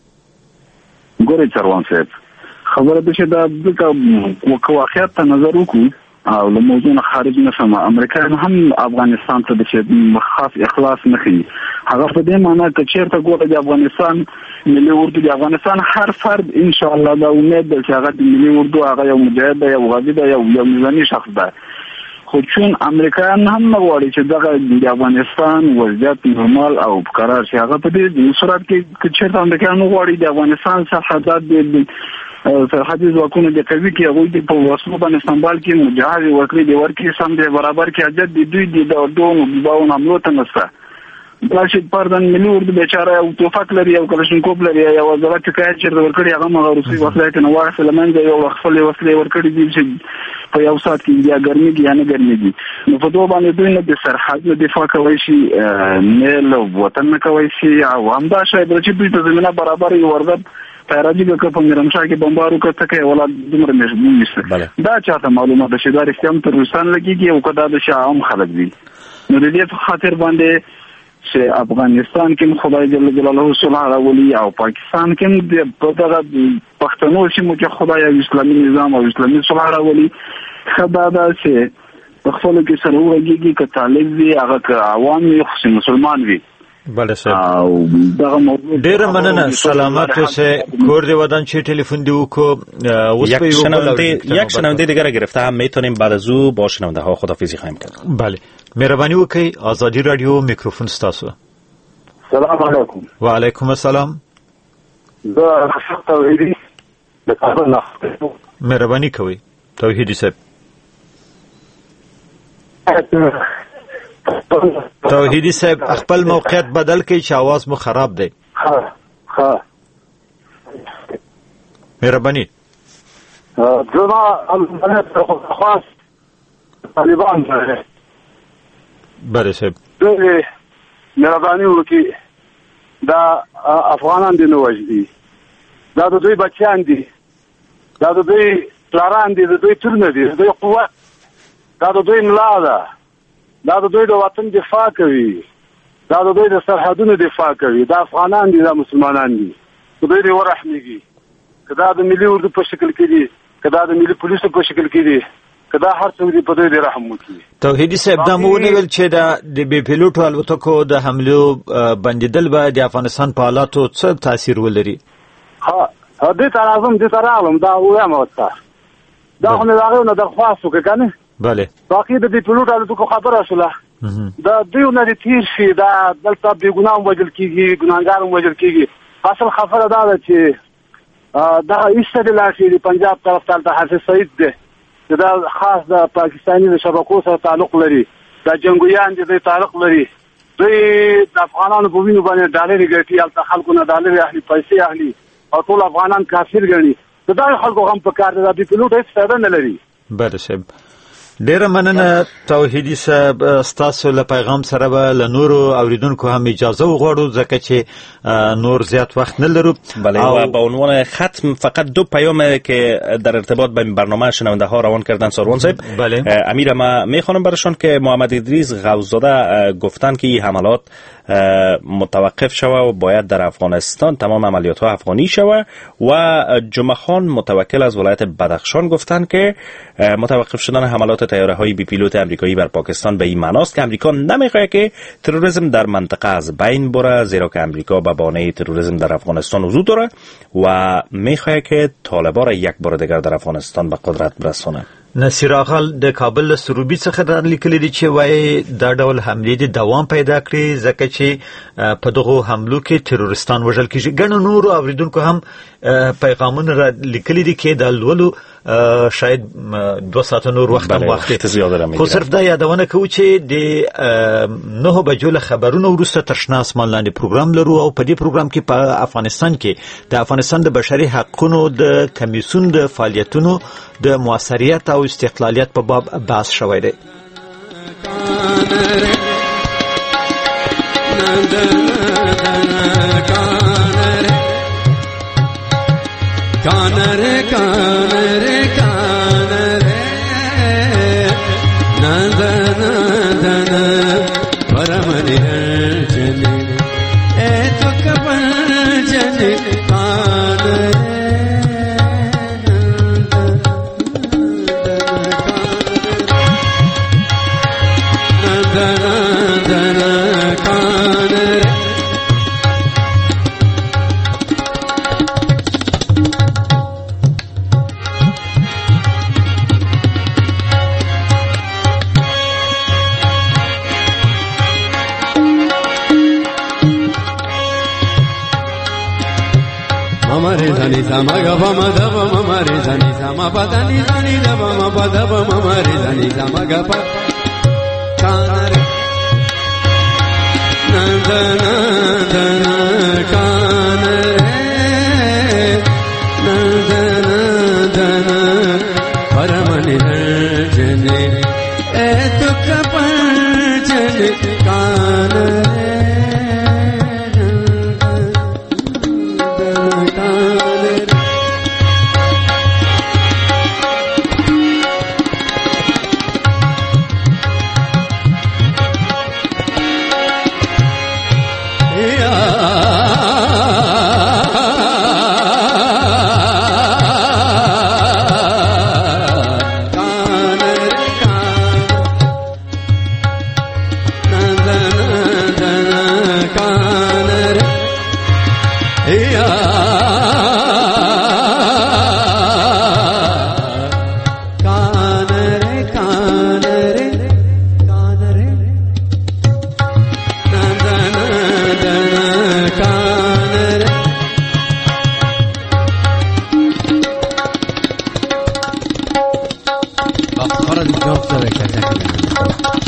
ګورئ چروان صاحب، خبره ده چې دا د واقعیت ته نظر وکړو او له موضوع نه خارج نشم. امریکایان هم افغانستان ته د خاص اخلاص نه کوي. هغه په دې معنی چې چیرته ګوره د افغانستان ملي اردو د افغانستان هر فرد ان شاء الله دا امید ده چې هغه د ملي اردو هغه یو مجاهد دی، یو غازی دی، یو میداني شخص دی. خو چون امریکایان هم نه غواړي چې دغه د افغانستان وضعیت نورمال او قرار شي، هغه په دې صورت کې چې چیرته امریکایان غواړي د افغانستان سرحدات د سرحدي ځواکونو د قوي کې هغوی د په وسلو باندې سنبال کې مجهز ورکړي د ورکړي سم د برابر کې حاجت د دوی د ډونو باون حملو ته نسته. راشد پردن ملي اردو بیچاره او توفق لري او کلاشینکوف لري او وزارت کې چیرته ورکړي هغه مغروسي وسله ته نو واخله منځه یو خپل وسله ورکړي دي چې په یو سات کې یا ګرمي یا نه ګرمي. نو په دوه باندې دوی نه د سرحد نه دفاع کوي شي نه له وطن نه کوي شي او همدا شاید چې دوی ته زمينه برابر یو ورغب راځي که په میرمنشاه کې بمبارو کوي ته ولادت دومره نشي دا چاته معلومه ده چې دا رښتیا تروریستان لګيږي او کدا د شعام خلک دي. نو د دې خاطر باندې چې افغانستان کې خدای جل جلاله صلح راولي او پاکستان کې د پدغه پښتنو سیمو کې خدای اسلامي نظام او اسلامي صلح راولي خدای دا چې په خپل کې سره وګيږي ک طالب وي هغه ک عوام وي خو مسلمان وي. بله صاحب ډیر مننه سلامت اوسه کور دی ودان چه تلفن دی وکو یک شنونده دیگر گرفته هم میتونیم بعد از او با شنونده ها خداحافظی خواهیم کرد. بله مهربانی وکي آزادی رادیو میکروفون ستاسو. سلام علیکم. و علیکم السلام. زه رشاد توحیدی د کابل نه. مهربانی کوي توحیدی صاحب. توحیدی صاحب خپل موقعیت بدل کړئ چې आवाज مو خراب دی. ها مهرباني. زما خاص طالبان بله صاحب مهرباني وکړي دا افغانان دي نو وجدي دا د دوی بچیان دي دا د دوی پلاران دي د دوی ترونه دي د دوی قوت دا د دوی ملا ده دا د دوی د وطن دفاع کوي دا د دوی د سرحدونو دفاع کوي دا افغانان دي دا مسلمانان دي د دوی دی ورحمېږي کدا د ملي اردو په شکل کې دي کدا د ملي پولیسو په شکل کې دي کدا هر څوک دی په دوی دی رحم وکړي. توحیدی صاحب دا مو ونیول چې د بي پیلوټو الوتکو د حملو بندیدل به د افغانستان په حالاتو څه تاثیر ولري؟ ها دې تر اعظم دې تر عالم دا وایم وستا دا خو نه راغلی نو د خاصو کې کنه. بله باقي د بي پیلوټ الوتکو خبره شوله دا دوی نه تیر شي دا دلته بې ګناه وجل کیږي ګناهګار وجل کیږي. اصل خبره دا ده چې دا ایستدلاشي د پنجاب طرف ته حافظ سعید دی دا خاص د پاکستاني د شبکو سره تعلق لري دا جنگویان دي د تعلق لري دوی د افغانانو په وینو باندې ډالر ګټي الته خلکو نه ډالر اخلي پیسې اخلي او ټول افغانان کافر ګڼي دا خلکو هم په کار دی د پیلوټ هیڅ فایده نه لري. بله صاحب ډیره مننه توحیدی صاحب ستاسو له پیغام سره به له نورو اوریدونکو هم اجازه وغواړو ځکه چې نور زیات وقت نه لرو. بله و با عنوان ختم فقط دو پیامه که در ارتباط با این برنامه شنونده ها روان کردن ساروان صاحب. بله امیر ما میخوانم برشان که محمد ادریس غوث‌زاده گفتن که این حملات متوقف شوه و باید در افغانستان تمام عملیات ها افغانی شوه و جمعه خان متوکل از ولایت بدخشان گفتن که متوقف شدن حملات طیاره های بی پیلوت امریکایی بر پاکستان به این معناست که امریکا نمیخواهد که تروریسم در منطقه از بین بره زیرا که امریکا به بهانه تروریسم در افغانستان حضور داره و میخواهد که طالبان را یک بار دیگر در افغانستان به قدرت برسونه. نصیر اغل د کابل سروبي څخه د لیکلي دي چې وایي دا ډول حملې د دوام پیدا کړي ځکه چې په دغه حملو کې تروریستان وژل کیږي. ګڼ نور اوریدونکو هم پیغامونه را لیکلي دي کې د لولو شاید 2 ساعت نور وخت هم وخت خو صرف دا یادونه کوو چې د 9 بجو له خبرونو وروسته ترشنا اسمان لاندې پروګرام لرو او په دې پروګرام کې په افغانستان کې د افغانستان د بشري حقوقو د کمیسیون د فعالیتونو د موثریت او استقلالیت په باب بحث شوی دی. gioco dove